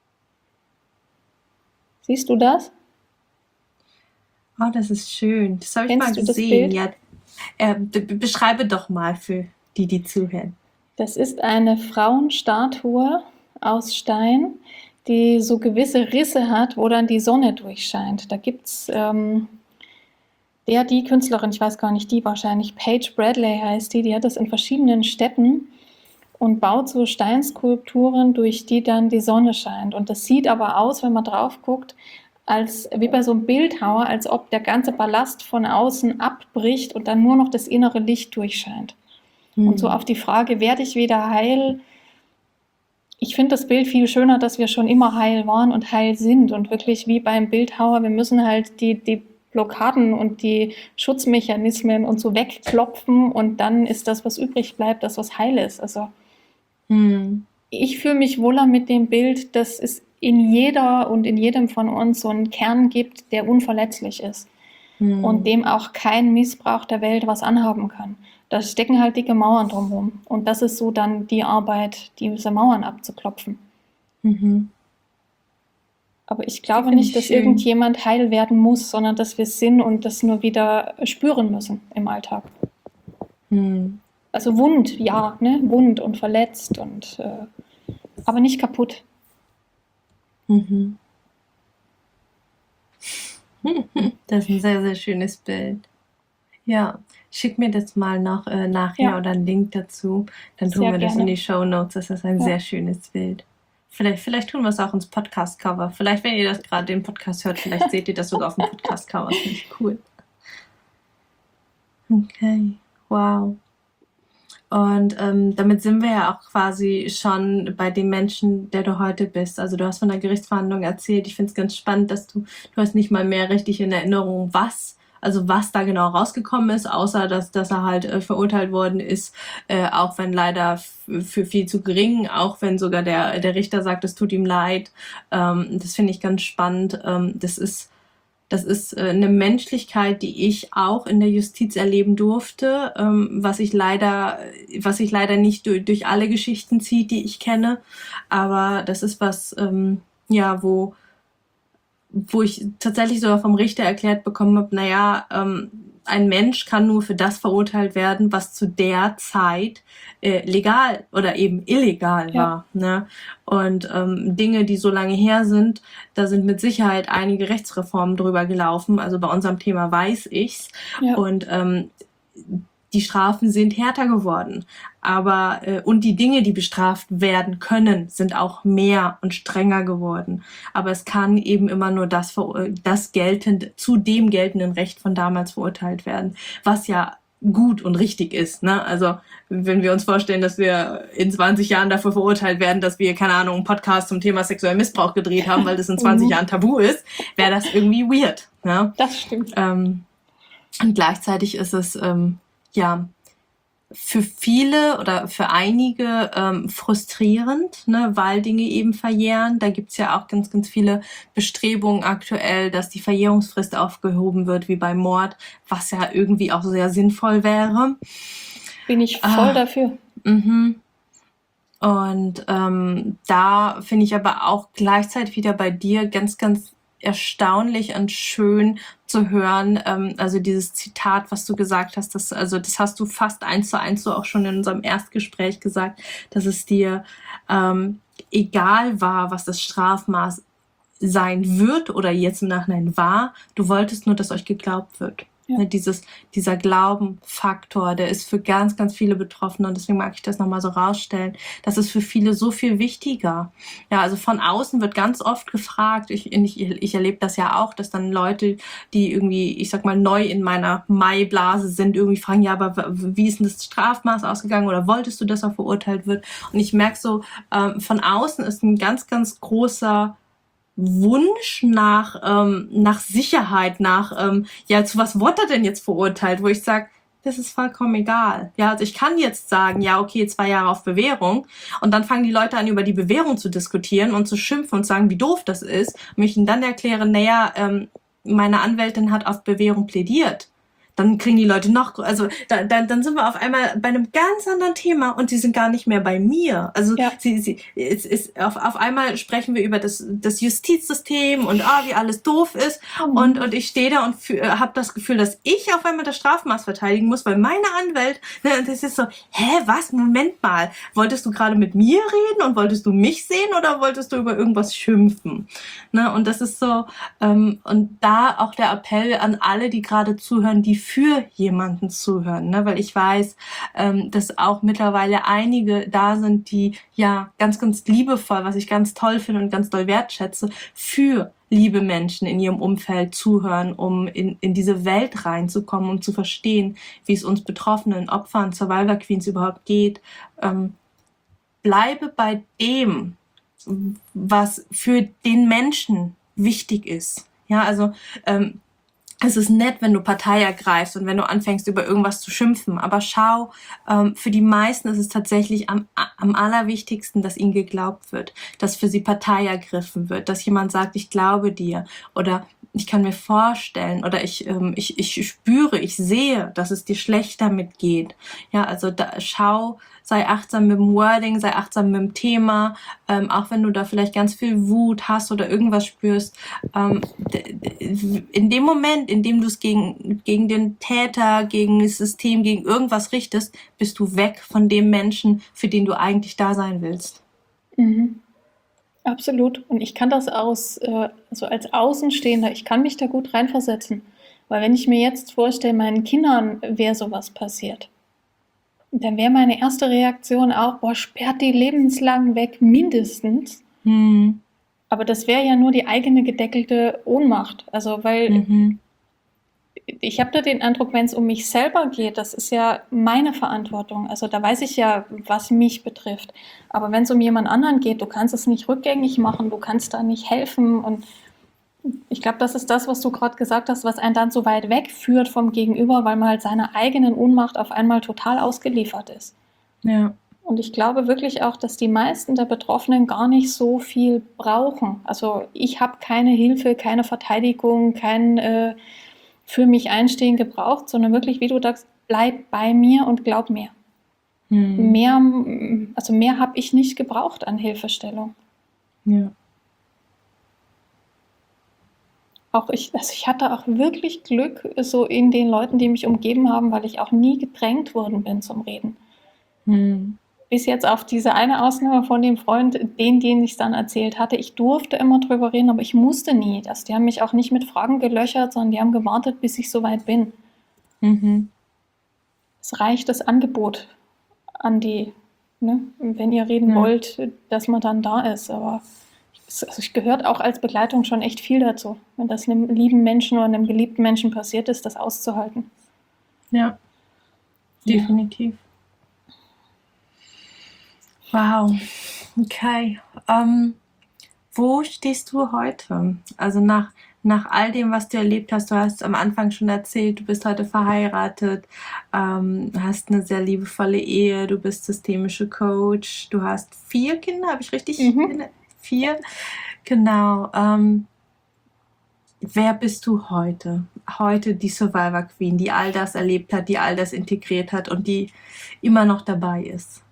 Siehst du das? Oh, das ist schön. Das habe ich Kennst mal du das gesehen. Bild? Ja, äh, be- beschreibe doch mal für die, die zuhören. Das ist eine Frauenstatue aus Stein, die so gewisse Risse hat, wo dann die Sonne durchscheint. Da gibt es ähm, der, die Künstlerin, ich weiß gar nicht, die wahrscheinlich, Paige Bradley heißt die, die hat das in verschiedenen Städten und baut so Steinskulpturen, durch die dann die Sonne scheint. Und das sieht aber aus, wenn man drauf guckt, als wie bei so einem Bildhauer, als ob der ganze Ballast von außen abbricht und dann nur noch das innere Licht durchscheint. Hm. Und so auf die Frage, werde ich wieder heil? Ich finde das Bild viel schöner, dass wir schon immer heil waren und heil sind. Und wirklich wie beim Bildhauer, wir müssen halt die, die Blockaden und die Schutzmechanismen und so wegklopfen und dann ist das, was übrig bleibt, das, was heil ist. Also hm. ich fühle mich wohler mit dem Bild, dass es in jeder und in jedem von uns so einen Kern gibt, der unverletzlich ist hm. und dem auch kein Missbrauch der Welt was anhaben kann. Da stecken halt dicke Mauern drumherum. Und das ist so dann die Arbeit, diese Mauern abzuklopfen. Mhm. Aber ich glaube nicht, ich dass schön. irgendjemand heil werden muss, sondern dass wir es sind und das nur wieder spüren müssen im Alltag. Mhm. Also wund, ja, ne? Wund und verletzt, und, äh, aber nicht kaputt. Mhm. Das ist ein sehr, sehr schönes Bild. Ja, schick mir das mal noch äh, nachher ja. oder einen Link dazu. Dann tun sehr wir das gerne. In die Shownotes. Das ist ein ja. sehr schönes Bild. Vielleicht, vielleicht tun wir es auch ins Podcast-Cover. Vielleicht, wenn ihr das gerade den Podcast hört, vielleicht seht ihr das sogar auf dem Podcast-Cover. Das finde ich cool. Okay, wow. Und ähm, damit sind wir ja auch quasi schon bei dem Menschen, der du heute bist. Also du hast von der Gerichtsverhandlung erzählt. Ich finde es ganz spannend, dass du, du hast nicht mal mehr richtig in Erinnerung, was Also was da genau rausgekommen ist, außer dass, dass er halt äh, verurteilt worden ist, äh, auch wenn leider f- für viel zu gering, auch wenn sogar der, der Richter sagt, es tut ihm leid. Ähm, das finde ich ganz spannend. Ähm, das ist, das ist äh, eine Menschlichkeit, die ich auch in der Justiz erleben durfte, ähm, was ich leider, was sich leider nicht durch, durch alle Geschichten zieht, die ich kenne. Aber das ist was, ähm, ja, wo wo ich tatsächlich sogar vom Richter erklärt bekommen habe, naja, ähm, ein Mensch kann nur für das verurteilt werden, was zu der Zeit äh, legal oder eben illegal Ja. war. Ne? Und ähm, Dinge, die so lange her sind, da sind mit Sicherheit einige Rechtsreformen drüber gelaufen. Also bei unserem Thema weiß ich's. Ja. Und ähm, die Strafen sind härter geworden. Aber äh, und die Dinge, die bestraft werden können, sind auch mehr und strenger geworden. Aber es kann eben immer nur das, ver- das geltend, zu dem geltenden Recht von damals verurteilt werden. Was ja gut und richtig ist. Ne? Also wenn wir uns vorstellen, dass wir in zwanzig Jahren dafür verurteilt werden, dass wir, keine Ahnung, einen Podcast zum Thema sexuellen Missbrauch gedreht haben, weil das in zwanzig Jahren tabu ist, wäre das irgendwie weird. Ne? Das stimmt. Ähm, und gleichzeitig ist es ähm, ja für viele oder für einige ähm, frustrierend, ne, weil Dinge eben verjähren. Da gibt's ja auch ganz, ganz viele Bestrebungen aktuell, dass die Verjährungsfrist aufgehoben wird, wie bei Mord, was ja irgendwie auch sehr sinnvoll wäre. Bin ich voll ah, dafür. Mhm. Und ähm, da finde ich aber auch gleichzeitig wieder bei dir ganz, ganz erstaunlich und schön zu hören, ähm, also dieses Zitat, was du gesagt hast, das, also das hast du fast eins zu eins so auch schon in unserem Erstgespräch gesagt, dass es dir ähm, egal war, was das Strafmaß sein wird oder jetzt im Nachhinein war, du wolltest nur, dass euch geglaubt wird. Ja. Dieses, dieser Glaubenfaktor, der ist für ganz, ganz viele Betroffene und deswegen mag ich das nochmal so rausstellen. Das ist für viele so viel wichtiger. Ja, also von außen wird ganz oft gefragt, ich, ich, ich erlebe das ja auch, dass dann Leute, die irgendwie, ich sag mal, neu in meiner Mai-Blase sind, irgendwie fragen, ja, aber wie ist denn das Strafmaß ausgegangen oder wolltest du, dass er verurteilt wird? Und ich merke so, ähm, von außen ist ein ganz, ganz großer Wunsch nach ähm, nach Sicherheit, nach ähm, ja, zu was wurde er denn jetzt verurteilt, wo ich sage, das ist vollkommen egal. Ja, also ich kann jetzt sagen, ja, okay, zwei Jahre auf Bewährung und dann fangen die Leute an, über die Bewährung zu diskutieren und zu schimpfen und sagen, wie doof das ist und ich ihnen dann erkläre, naja, ähm, meine Anwältin hat auf Bewährung plädiert. Dann kriegen die Leute noch, also da, dann, dann sind wir auf einmal bei einem ganz anderen Thema und die sind gar nicht mehr bei mir. Also ja. sie, sie, es ist auf, auf einmal sprechen wir über das, das Justizsystem und ah, wie alles doof ist mhm. und und ich stehe da und habe das Gefühl, dass ich auf einmal das Strafmaß verteidigen muss, weil meine Anwalt, ne, und das ist so, hä, was? Moment mal, wolltest du gerade mit mir reden und wolltest du mich sehen oder wolltest du über irgendwas schimpfen? Ne, und das ist so ähm, und da auch der Appell an alle, die gerade zuhören, die für jemanden zuhören, ne? Weil ich weiß, ähm, dass auch mittlerweile einige da sind, die ja ganz, ganz liebevoll, was ich ganz toll finde und ganz doll wertschätze, für liebe Menschen in ihrem Umfeld zuhören, um in, in diese Welt reinzukommen, um zu verstehen, wie es uns betroffenen Opfern, Survivor Queens überhaupt geht. Ähm, bleibe bei dem, was für den Menschen wichtig ist. Ja, also ähm, es ist nett, wenn du Partei ergreifst und wenn du anfängst, über irgendwas zu schimpfen. Aber schau, ähm, für die meisten ist es tatsächlich am, am allerwichtigsten, dass ihnen geglaubt wird, dass für sie Partei ergriffen wird, dass jemand sagt, ich glaube dir oder ich kann mir vorstellen oder ich, ähm, ich, ich spüre, ich sehe, dass es dir schlecht damit geht. Ja, also da, schau, sei achtsam mit dem Wording, sei achtsam mit dem Thema, ähm, auch wenn du da vielleicht ganz viel Wut hast oder irgendwas spürst. Ähm, in dem Moment, in dem du es gegen, gegen den Täter, gegen das System, gegen irgendwas richtest, bist du weg von dem Menschen, für den du eigentlich da sein willst. Mhm. Absolut. Und ich kann das aus, äh, also als Außenstehender, ich kann mich da gut reinversetzen. Weil wenn ich mir jetzt vorstelle, meinen Kindern wäre sowas passiert, dann wäre meine erste Reaktion auch, boah, sperrt die lebenslang weg, mindestens. Hm. Aber das wäre ja nur die eigene gedeckelte Ohnmacht. Also, weil Mhm. ich habe da den Eindruck, wenn es um mich selber geht, das ist ja meine Verantwortung. Also da weiß ich ja, was mich betrifft. Aber wenn es um jemand anderen geht, du kannst es nicht rückgängig machen, du kannst da nicht helfen. Und ich glaube, das ist das, was du gerade gesagt hast, was einen dann so weit wegführt vom Gegenüber, weil man halt seiner eigenen Ohnmacht auf einmal total ausgeliefert ist. Ja. Und ich glaube wirklich auch, dass die meisten der Betroffenen gar nicht so viel brauchen. Also ich habe keine Hilfe, keine Verteidigung, kein äh, für mich einstehen gebraucht, sondern wirklich, wie du sagst, bleib bei mir und glaub mir. Hm. Mehr, also mehr habe ich nicht gebraucht an Hilfestellung. Ja. Auch ich, also ich hatte auch wirklich Glück so in den Leuten, die mich umgeben haben, weil ich auch nie gedrängt worden bin zum Reden. Hm. Bis jetzt auf diese eine Ausnahme von dem Freund, den, den ich es dann erzählt hatte. Ich durfte immer drüber reden, aber ich musste nie. Das, die haben mich auch nicht mit Fragen gelöchert, sondern die haben gewartet, bis ich soweit bin. Mhm. Es reicht das Angebot an die, ne, wenn ihr reden Ja. wollt, dass man dann da ist. Aber es, also es gehört auch als Begleitung schon echt viel dazu, wenn das einem lieben Menschen oder einem geliebten Menschen passiert ist, das auszuhalten. Ja. definitiv. Wow, okay. Ähm, wo stehst du heute? Also nach, nach all dem, was du erlebt hast, du hast am Anfang schon erzählt, du bist heute verheiratet, ähm, hast eine sehr liebevolle Ehe, du bist systemische Coach, du hast vier Kinder, habe ich richtig? Mhm. Vier? Genau. Ähm, wer bist du heute? Heute die Survivor Queen, die all das erlebt hat, die all das integriert hat und die immer noch dabei ist.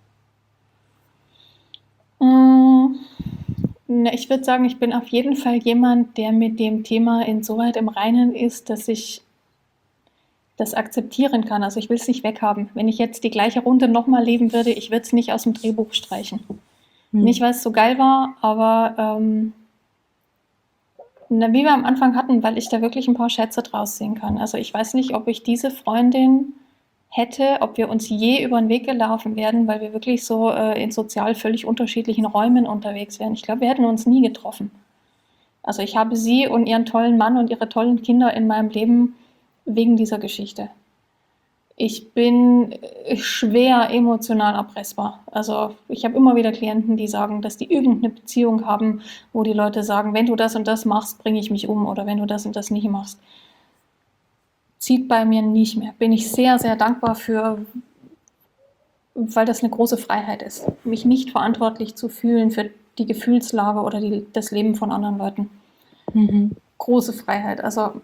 Mm, ne, Ich würde sagen, ich bin auf jeden Fall jemand, der mit dem Thema insoweit im Reinen ist, dass ich das akzeptieren kann. Also ich will es nicht weghaben. Wenn ich jetzt die gleiche Runde nochmal leben würde, ich würde es nicht aus dem Drehbuch streichen. Hm. Nicht, weil es so geil war, aber ähm, na, wie wir am Anfang hatten, weil ich da wirklich ein paar Schätze draus sehen kann. Also ich weiß nicht, ob ich diese Freundin hätte, ob wir uns je über den Weg gelaufen wären, weil wir wirklich so äh, in sozial völlig unterschiedlichen Räumen unterwegs wären. Ich glaube, wir hätten uns nie getroffen. Also ich habe sie und ihren tollen Mann und ihre tollen Kinder in meinem Leben wegen dieser Geschichte. Ich bin äh, schwer emotional erpressbar. Also ich habe immer wieder Klienten, die sagen, dass die irgendeine Beziehung haben, wo die Leute sagen, wenn du das und das machst, bringe ich mich um, oder wenn du das und das nicht machst. Zieht bei mir nicht mehr. Bin ich sehr, sehr dankbar für, weil das eine große Freiheit ist, mich nicht verantwortlich zu fühlen für die Gefühlslage oder die, das Leben von anderen Leuten. Mhm. Große Freiheit. Also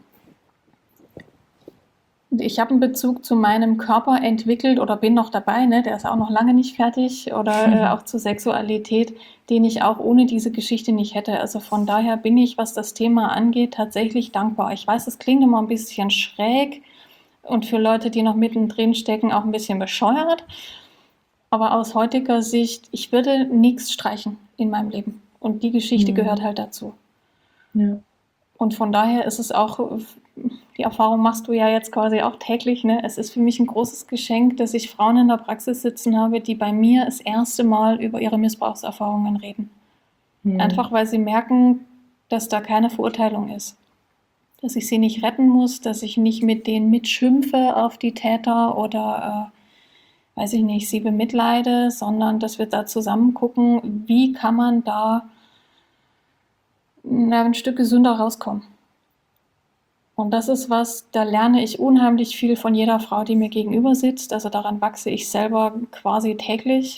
ich habe einen Bezug zu meinem Körper entwickelt oder bin noch dabei, ne? Der ist auch noch lange nicht fertig, oder äh, auch zur Sexualität, den ich auch ohne diese Geschichte nicht hätte. Also von daher bin ich, was das Thema angeht, tatsächlich dankbar. Ich weiß, es klingt immer ein bisschen schräg und für Leute, die noch mittendrin stecken, auch ein bisschen bescheuert. Aber aus heutiger Sicht, ich würde nichts streichen in meinem Leben. Und die Geschichte Mhm. gehört halt dazu. Ja. Und von daher ist es auch, die Erfahrung machst du ja jetzt quasi auch täglich, ne? Es ist für mich ein großes Geschenk, dass ich Frauen in der Praxis sitzen habe, die bei mir das erste Mal über ihre Missbrauchserfahrungen reden. Mhm. Einfach weil sie merken, dass da keine Verurteilung ist. Dass ich sie nicht retten muss, dass ich nicht mit denen mitschimpfe auf die Täter oder, äh, weiß ich nicht, sie bemitleide, sondern dass wir da zusammen gucken, wie kann man da na, ein Stück gesünder rauskommen. Und das ist was, da lerne ich unheimlich viel von jeder Frau, die mir gegenüber sitzt. Also daran wachse ich selber quasi täglich.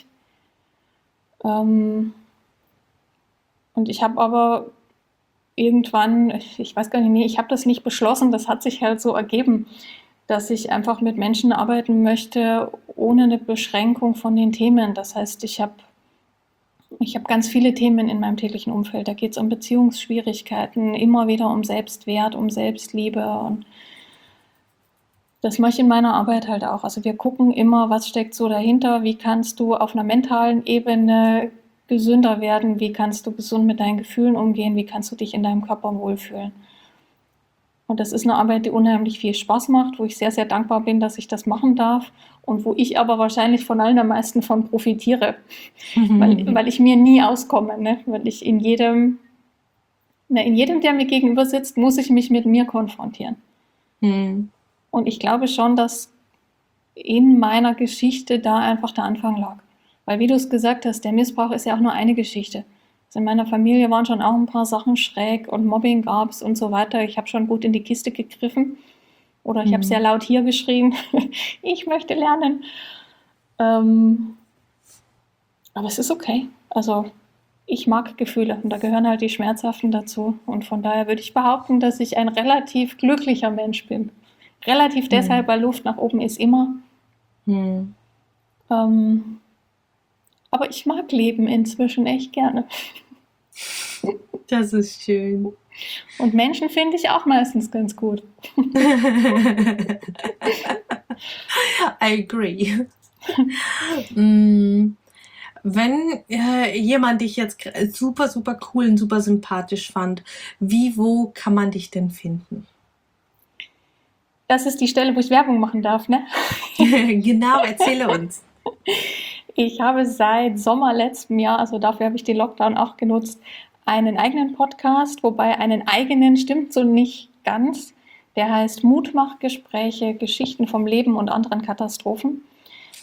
Ähm, und ich habe aber irgendwann, ich weiß gar nicht, nee, ich habe das nicht beschlossen, das hat sich halt so ergeben, dass ich einfach mit Menschen arbeiten möchte, ohne eine Beschränkung von den Themen. Das heißt, ich habe ich habe ganz viele Themen in meinem täglichen Umfeld. Da geht es um Beziehungsschwierigkeiten, immer wieder um Selbstwert, um Selbstliebe. Und das mache ich in meiner Arbeit halt auch. Also wir gucken immer, was steckt so dahinter, wie kannst du auf einer mentalen Ebene gesünder werden, wie kannst du gesund mit deinen Gefühlen umgehen, wie kannst du dich in deinem Körper wohlfühlen. Und das ist eine Arbeit, die unheimlich viel Spaß macht, wo ich sehr, sehr dankbar bin, dass ich das machen darf und wo ich aber wahrscheinlich von allen am meisten von profitiere, Mhm. weil, weil ich mir nie auskomme, ne? Weil ich in jedem, ne, in jedem, der mir gegenüber sitzt, muss ich mich mit mir konfrontieren. Mhm. Und ich glaube schon, dass in meiner Geschichte da einfach der Anfang lag. Weil wie du es gesagt hast, der Missbrauch ist ja auch nur eine Geschichte. Also in meiner Familie waren schon auch ein paar Sachen schräg und Mobbing gab es und so weiter. Ich habe schon gut in die Kiste gegriffen oder ich Mhm. habe sehr laut hier geschrien, ich möchte lernen. Ähm, aber es ist okay. Also ich mag Gefühle und da gehören halt die schmerzhaften dazu. Und von daher würde ich behaupten, dass ich ein relativ glücklicher Mensch bin. Relativ deshalb, weil Luft nach oben ist immer. Mhm. Ähm, aber ich mag Leben inzwischen echt gerne. Das ist schön. Und Menschen finde ich auch meistens ganz gut. I agree. Mm, Wenn äh, jemand dich jetzt gr- super, super cool und super sympathisch fand, wie, wo kann man dich denn finden? Das ist die Stelle, wo ich Werbung machen darf, ne? Genau, erzähle uns. Ich habe seit Sommer letzten Jahr, also dafür habe ich den Lockdown auch genutzt, einen eigenen Podcast, wobei einen eigenen stimmt so nicht ganz. Der heißt Mutmachgespräche, Geschichten vom Leben und anderen Katastrophen.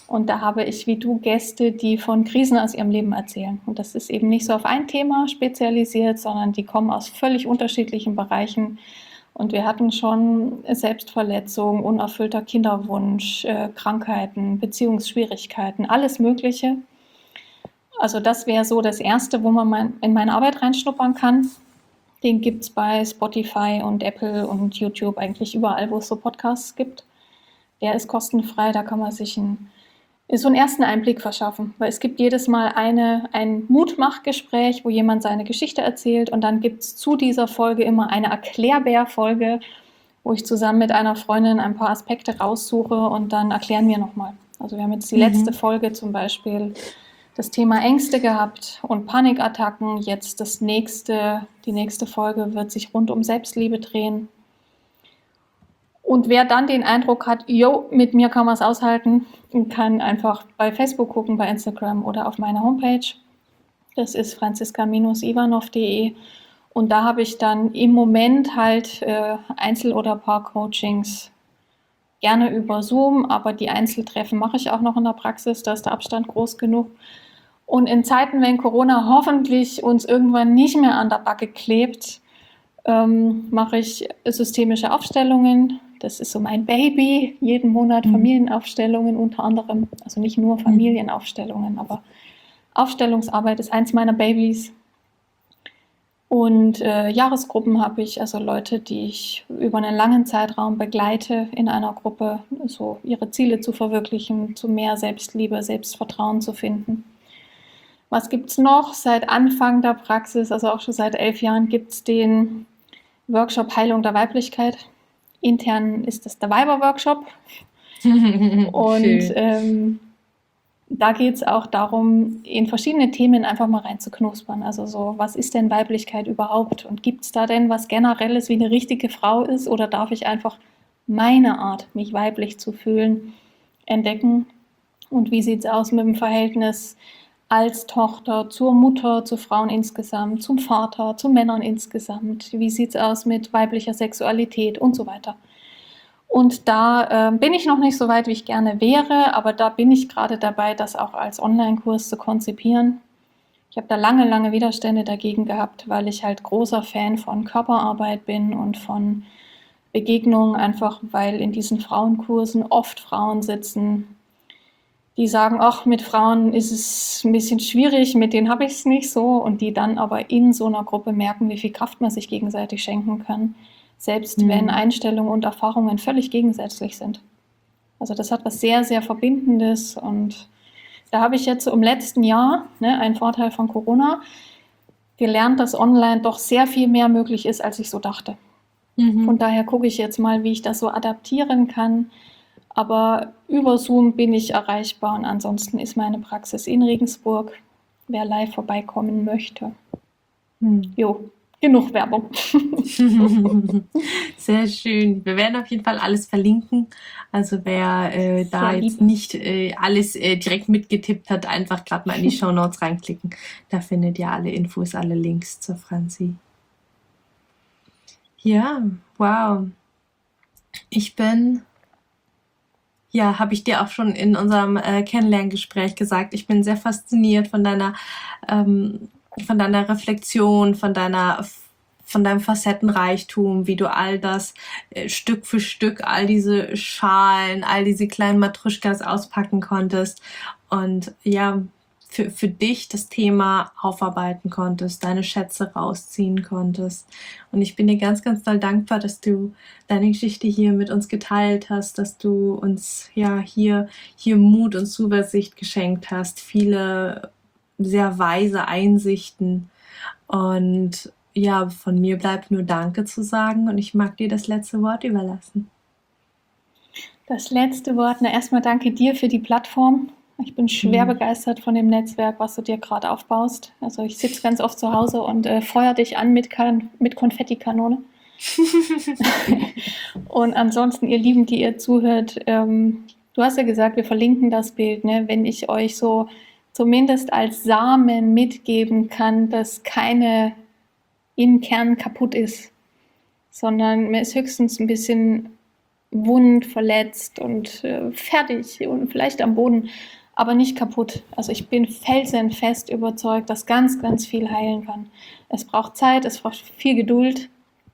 Und da habe ich wie du Gäste, die von Krisen aus ihrem Leben erzählen. Und das ist eben nicht so auf ein Thema spezialisiert, sondern die kommen aus völlig unterschiedlichen Bereichen. Und wir hatten schon Selbstverletzung, unerfüllter Kinderwunsch, äh, Krankheiten, Beziehungsschwierigkeiten, alles Mögliche. Also das wäre so das Erste, wo man mein, in meine Arbeit reinschnuppern kann. Den gibt es bei Spotify und Apple und YouTube, eigentlich überall, wo es so Podcasts gibt. Der ist kostenfrei, da kann man sich ein, so einen ersten Einblick verschaffen. Weil es gibt jedes Mal eine, ein Mutmachgespräch, wo jemand seine Geschichte erzählt, und dann gibt es zu dieser Folge immer eine Erklärbär-Folge, wo ich zusammen mit einer Freundin ein paar Aspekte raussuche und dann erklären wir nochmal. Also wir haben jetzt die Mhm. letzte Folge zum Beispiel das Thema Ängste gehabt und Panikattacken. Jetzt das nächste, die nächste Folge wird sich rund um Selbstliebe drehen. Und wer dann den Eindruck hat, jo, mit mir kann man es aushalten, kann einfach bei Facebook gucken, bei Instagram oder auf meiner Homepage. Das ist franziska Bindestrich ivanov punkt de. Und da habe ich dann im Moment halt äh, Einzel- oder Paar-Coachings, gerne über Zoom, aber die Einzeltreffen mache ich auch noch in der Praxis, da ist der Abstand groß genug. Und in Zeiten, wenn Corona hoffentlich uns irgendwann nicht mehr an der Backe klebt, ähm, mache ich systemische Aufstellungen. Das ist so mein Baby. Jeden Monat Mhm. Familienaufstellungen unter anderem. Also nicht nur Familienaufstellungen, aber Aufstellungsarbeit ist eins meiner Babys. Und äh, Jahresgruppen habe ich, also Leute, die ich über einen langen Zeitraum begleite in einer Gruppe, so ihre Ziele zu verwirklichen, zu mehr Selbstliebe, Selbstvertrauen zu finden. Was gibt es noch? Seit Anfang der Praxis, also auch schon seit elf Jahren, gibt es den Workshop Heilung der Weiblichkeit. Intern ist das der Weiber-Workshop. Und Schön. ähm, da geht es auch darum, in verschiedene Themen einfach mal reinzuknuspern. Also so, was ist denn Weiblichkeit überhaupt? Und gibt es da denn was Generelles, wie eine richtige Frau ist? Oder darf ich einfach meine Art, mich weiblich zu fühlen, entdecken? Und wie sieht es aus mit dem Verhältnis als Tochter zur Mutter, zu Frauen insgesamt, zum Vater, zu Männern insgesamt? Wie sieht es aus mit weiblicher Sexualität und so weiter? Und da äh, bin ich noch nicht so weit, wie ich gerne wäre, aber da bin ich gerade dabei, das auch als Online-Kurs zu konzipieren. Ich habe da lange, lange Widerstände dagegen gehabt, weil ich halt großer Fan von Körperarbeit bin und von Begegnungen, einfach weil in diesen Frauenkursen oft Frauen sitzen, die sagen, ach, mit Frauen ist es ein bisschen schwierig, mit denen habe ich es nicht so, und die dann aber in so einer Gruppe merken, wie viel Kraft man sich gegenseitig schenken kann, selbst Mhm. wenn Einstellungen und Erfahrungen völlig gegensätzlich sind. Also das hat was sehr, sehr Verbindendes, und da habe ich jetzt im letzten Jahr, ne, ein Vorteil von Corona, gelernt, dass online doch sehr viel mehr möglich ist, als ich so dachte. Mhm. Von daher gucke ich jetzt mal, wie ich das so adaptieren kann. Aber über Zoom bin ich erreichbar, und ansonsten ist meine Praxis in Regensburg, wer live vorbeikommen möchte. Mhm. Jo, genug Werbung. Sehr schön. Wir werden auf jeden Fall alles verlinken. Also wer äh, da Sehr jetzt lieb. nicht äh, alles äh, direkt mitgetippt hat, einfach gerade mal in die Shownotes reinklicken. Da findet ihr alle Infos, alle Links zur Franzi. Ja, wow. Ich bin, ja, habe ich dir auch schon in unserem äh, Kennenlerngespräch gesagt, ich bin sehr fasziniert von deiner, ähm, von deiner Reflexion, von deiner, von deinem Facettenreichtum, wie du all das äh, Stück für Stück, all diese Schalen, all diese kleinen Matruschkas auspacken konntest und ja, für, für dich das Thema aufarbeiten konntest, deine Schätze rausziehen konntest. Und ich bin dir ganz, ganz doll dankbar, dass du deine Geschichte hier mit uns geteilt hast, dass du uns ja hier, hier Mut und Zuversicht geschenkt hast, viele sehr weise Einsichten. Und ja, von mir bleibt nur Danke zu sagen, und ich mag dir das letzte Wort überlassen. Das letzte Wort, na erstmal danke dir für die Plattform. Ich bin schwer Mhm. begeistert von dem Netzwerk, was du dir gerade aufbaust. Also ich sitze ganz oft zu Hause und äh, feuer dich an mit, kan mit Konfettikanone. Und ansonsten, ihr Lieben, die ihr zuhört, ähm, du hast ja gesagt, wir verlinken das Bild, ne? Wenn ich euch so zumindest als Samen mitgeben kann, dass keine im Kern kaputt ist, sondern mir ist höchstens ein bisschen wund, verletzt und äh, fertig und vielleicht am Boden, aber nicht kaputt. Also ich bin felsenfest überzeugt, dass ganz, ganz viel heilen kann. Es braucht Zeit, es braucht viel Geduld.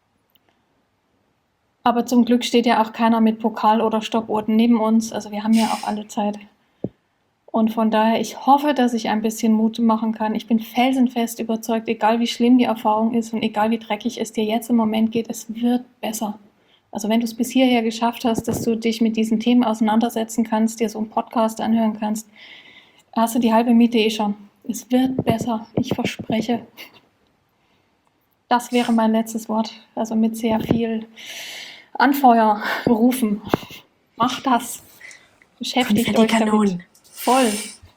Aber zum Glück steht ja auch keiner mit Pokal oder Stoppuhren neben uns. Also wir haben ja auch alle Zeit. Und von daher, ich hoffe, dass ich ein bisschen Mut machen kann. Ich bin felsenfest überzeugt, egal wie schlimm die Erfahrung ist und egal wie dreckig es dir jetzt im Moment geht, es wird besser. Also wenn du es bis hierher geschafft hast, dass du dich mit diesen Themen auseinandersetzen kannst, dir so einen Podcast anhören kannst, hast du die halbe Miete eh schon. Es wird besser, ich verspreche. Das wäre mein letztes Wort. Also mit sehr viel Anfeuer rufen. Macht das. Beschäftigt euch damit. Voll.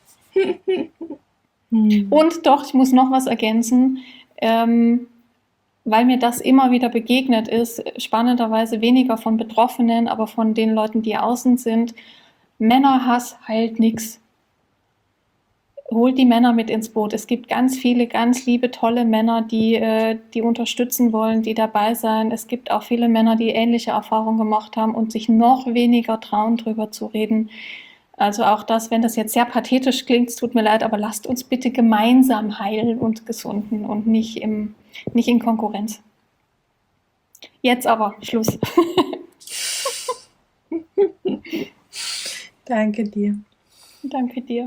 Und doch, ich muss noch was ergänzen. Ähm, weil mir das immer wieder begegnet ist, spannenderweise weniger von Betroffenen, aber von den Leuten, die außen sind. Männerhass heilt nichts. Holt die Männer mit ins Boot. Es gibt ganz viele, ganz liebe, tolle Männer, die, äh, die unterstützen wollen, die dabei sein. Es gibt auch viele Männer, die ähnliche Erfahrungen gemacht haben und sich noch weniger trauen, drüber zu reden. Also auch das, wenn das jetzt sehr pathetisch klingt, es tut mir leid, aber lasst uns bitte gemeinsam heilen und gesunden und nicht, im, nicht in Konkurrenz. Jetzt aber, Schluss. Danke dir. Danke dir.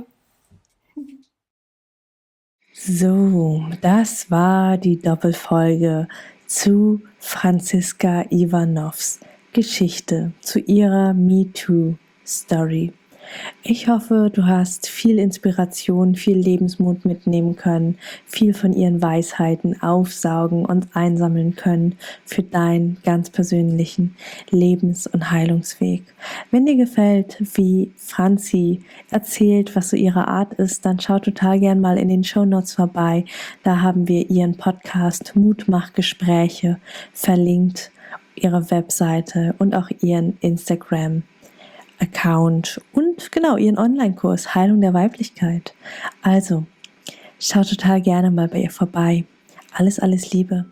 So, das war die Doppelfolge zu Franziska Ivanows Geschichte, zu ihrer MeToo-Story. Ich hoffe, du hast viel Inspiration, viel Lebensmut mitnehmen können, viel von ihren Weisheiten aufsaugen und einsammeln können für deinen ganz persönlichen Lebens- und Heilungsweg. Wenn dir gefällt, wie Franzi erzählt, was so ihre Art ist, dann schau total gern mal in den Shownotes vorbei. Da haben wir ihren Podcast Mutmachgespräche verlinkt, ihre Webseite und auch ihren Instagram Account und genau ihren Online-Kurs Heilung der Weiblichkeit. Also, schau total gerne mal bei ihr vorbei. Alles, alles Liebe.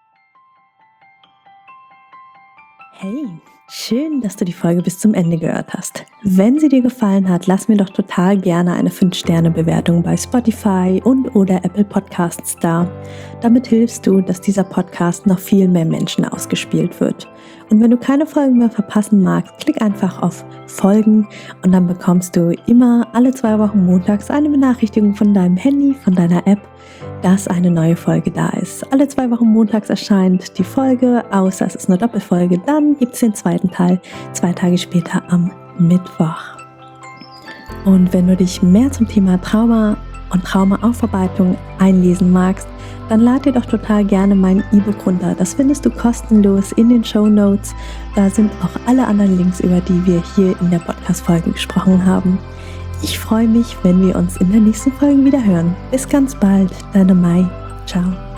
Hey, schön, dass du die Folge bis zum Ende gehört hast. Wenn sie dir gefallen hat, lass mir doch total gerne eine fünf Sterne Bewertung bei Spotify und oder Apple Podcasts da. Damit hilfst du, dass dieser Podcast noch viel mehr Menschen ausgespielt wird. Und wenn du keine Folgen mehr verpassen magst, klick einfach auf Folgen und dann bekommst du immer alle zwei Wochen montags eine Benachrichtigung von deinem Handy, von deiner App, dass eine neue Folge da ist. Alle zwei Wochen montags erscheint die Folge, außer es ist eine Doppelfolge. Dann gibt es den zweiten Teil, zwei Tage später am Mittwoch. Und wenn du dich mehr zum Thema Trauma und Traumaaufarbeitung einlesen magst, dann lad dir doch total gerne mein E-Book runter. Das findest du kostenlos in den Shownotes. Da sind auch alle anderen Links, über die wir hier in der Podcast-Folge gesprochen haben. Ich freue mich, wenn wir uns in der nächsten Folge wieder hören. Bis ganz bald, deine Mai. Ciao.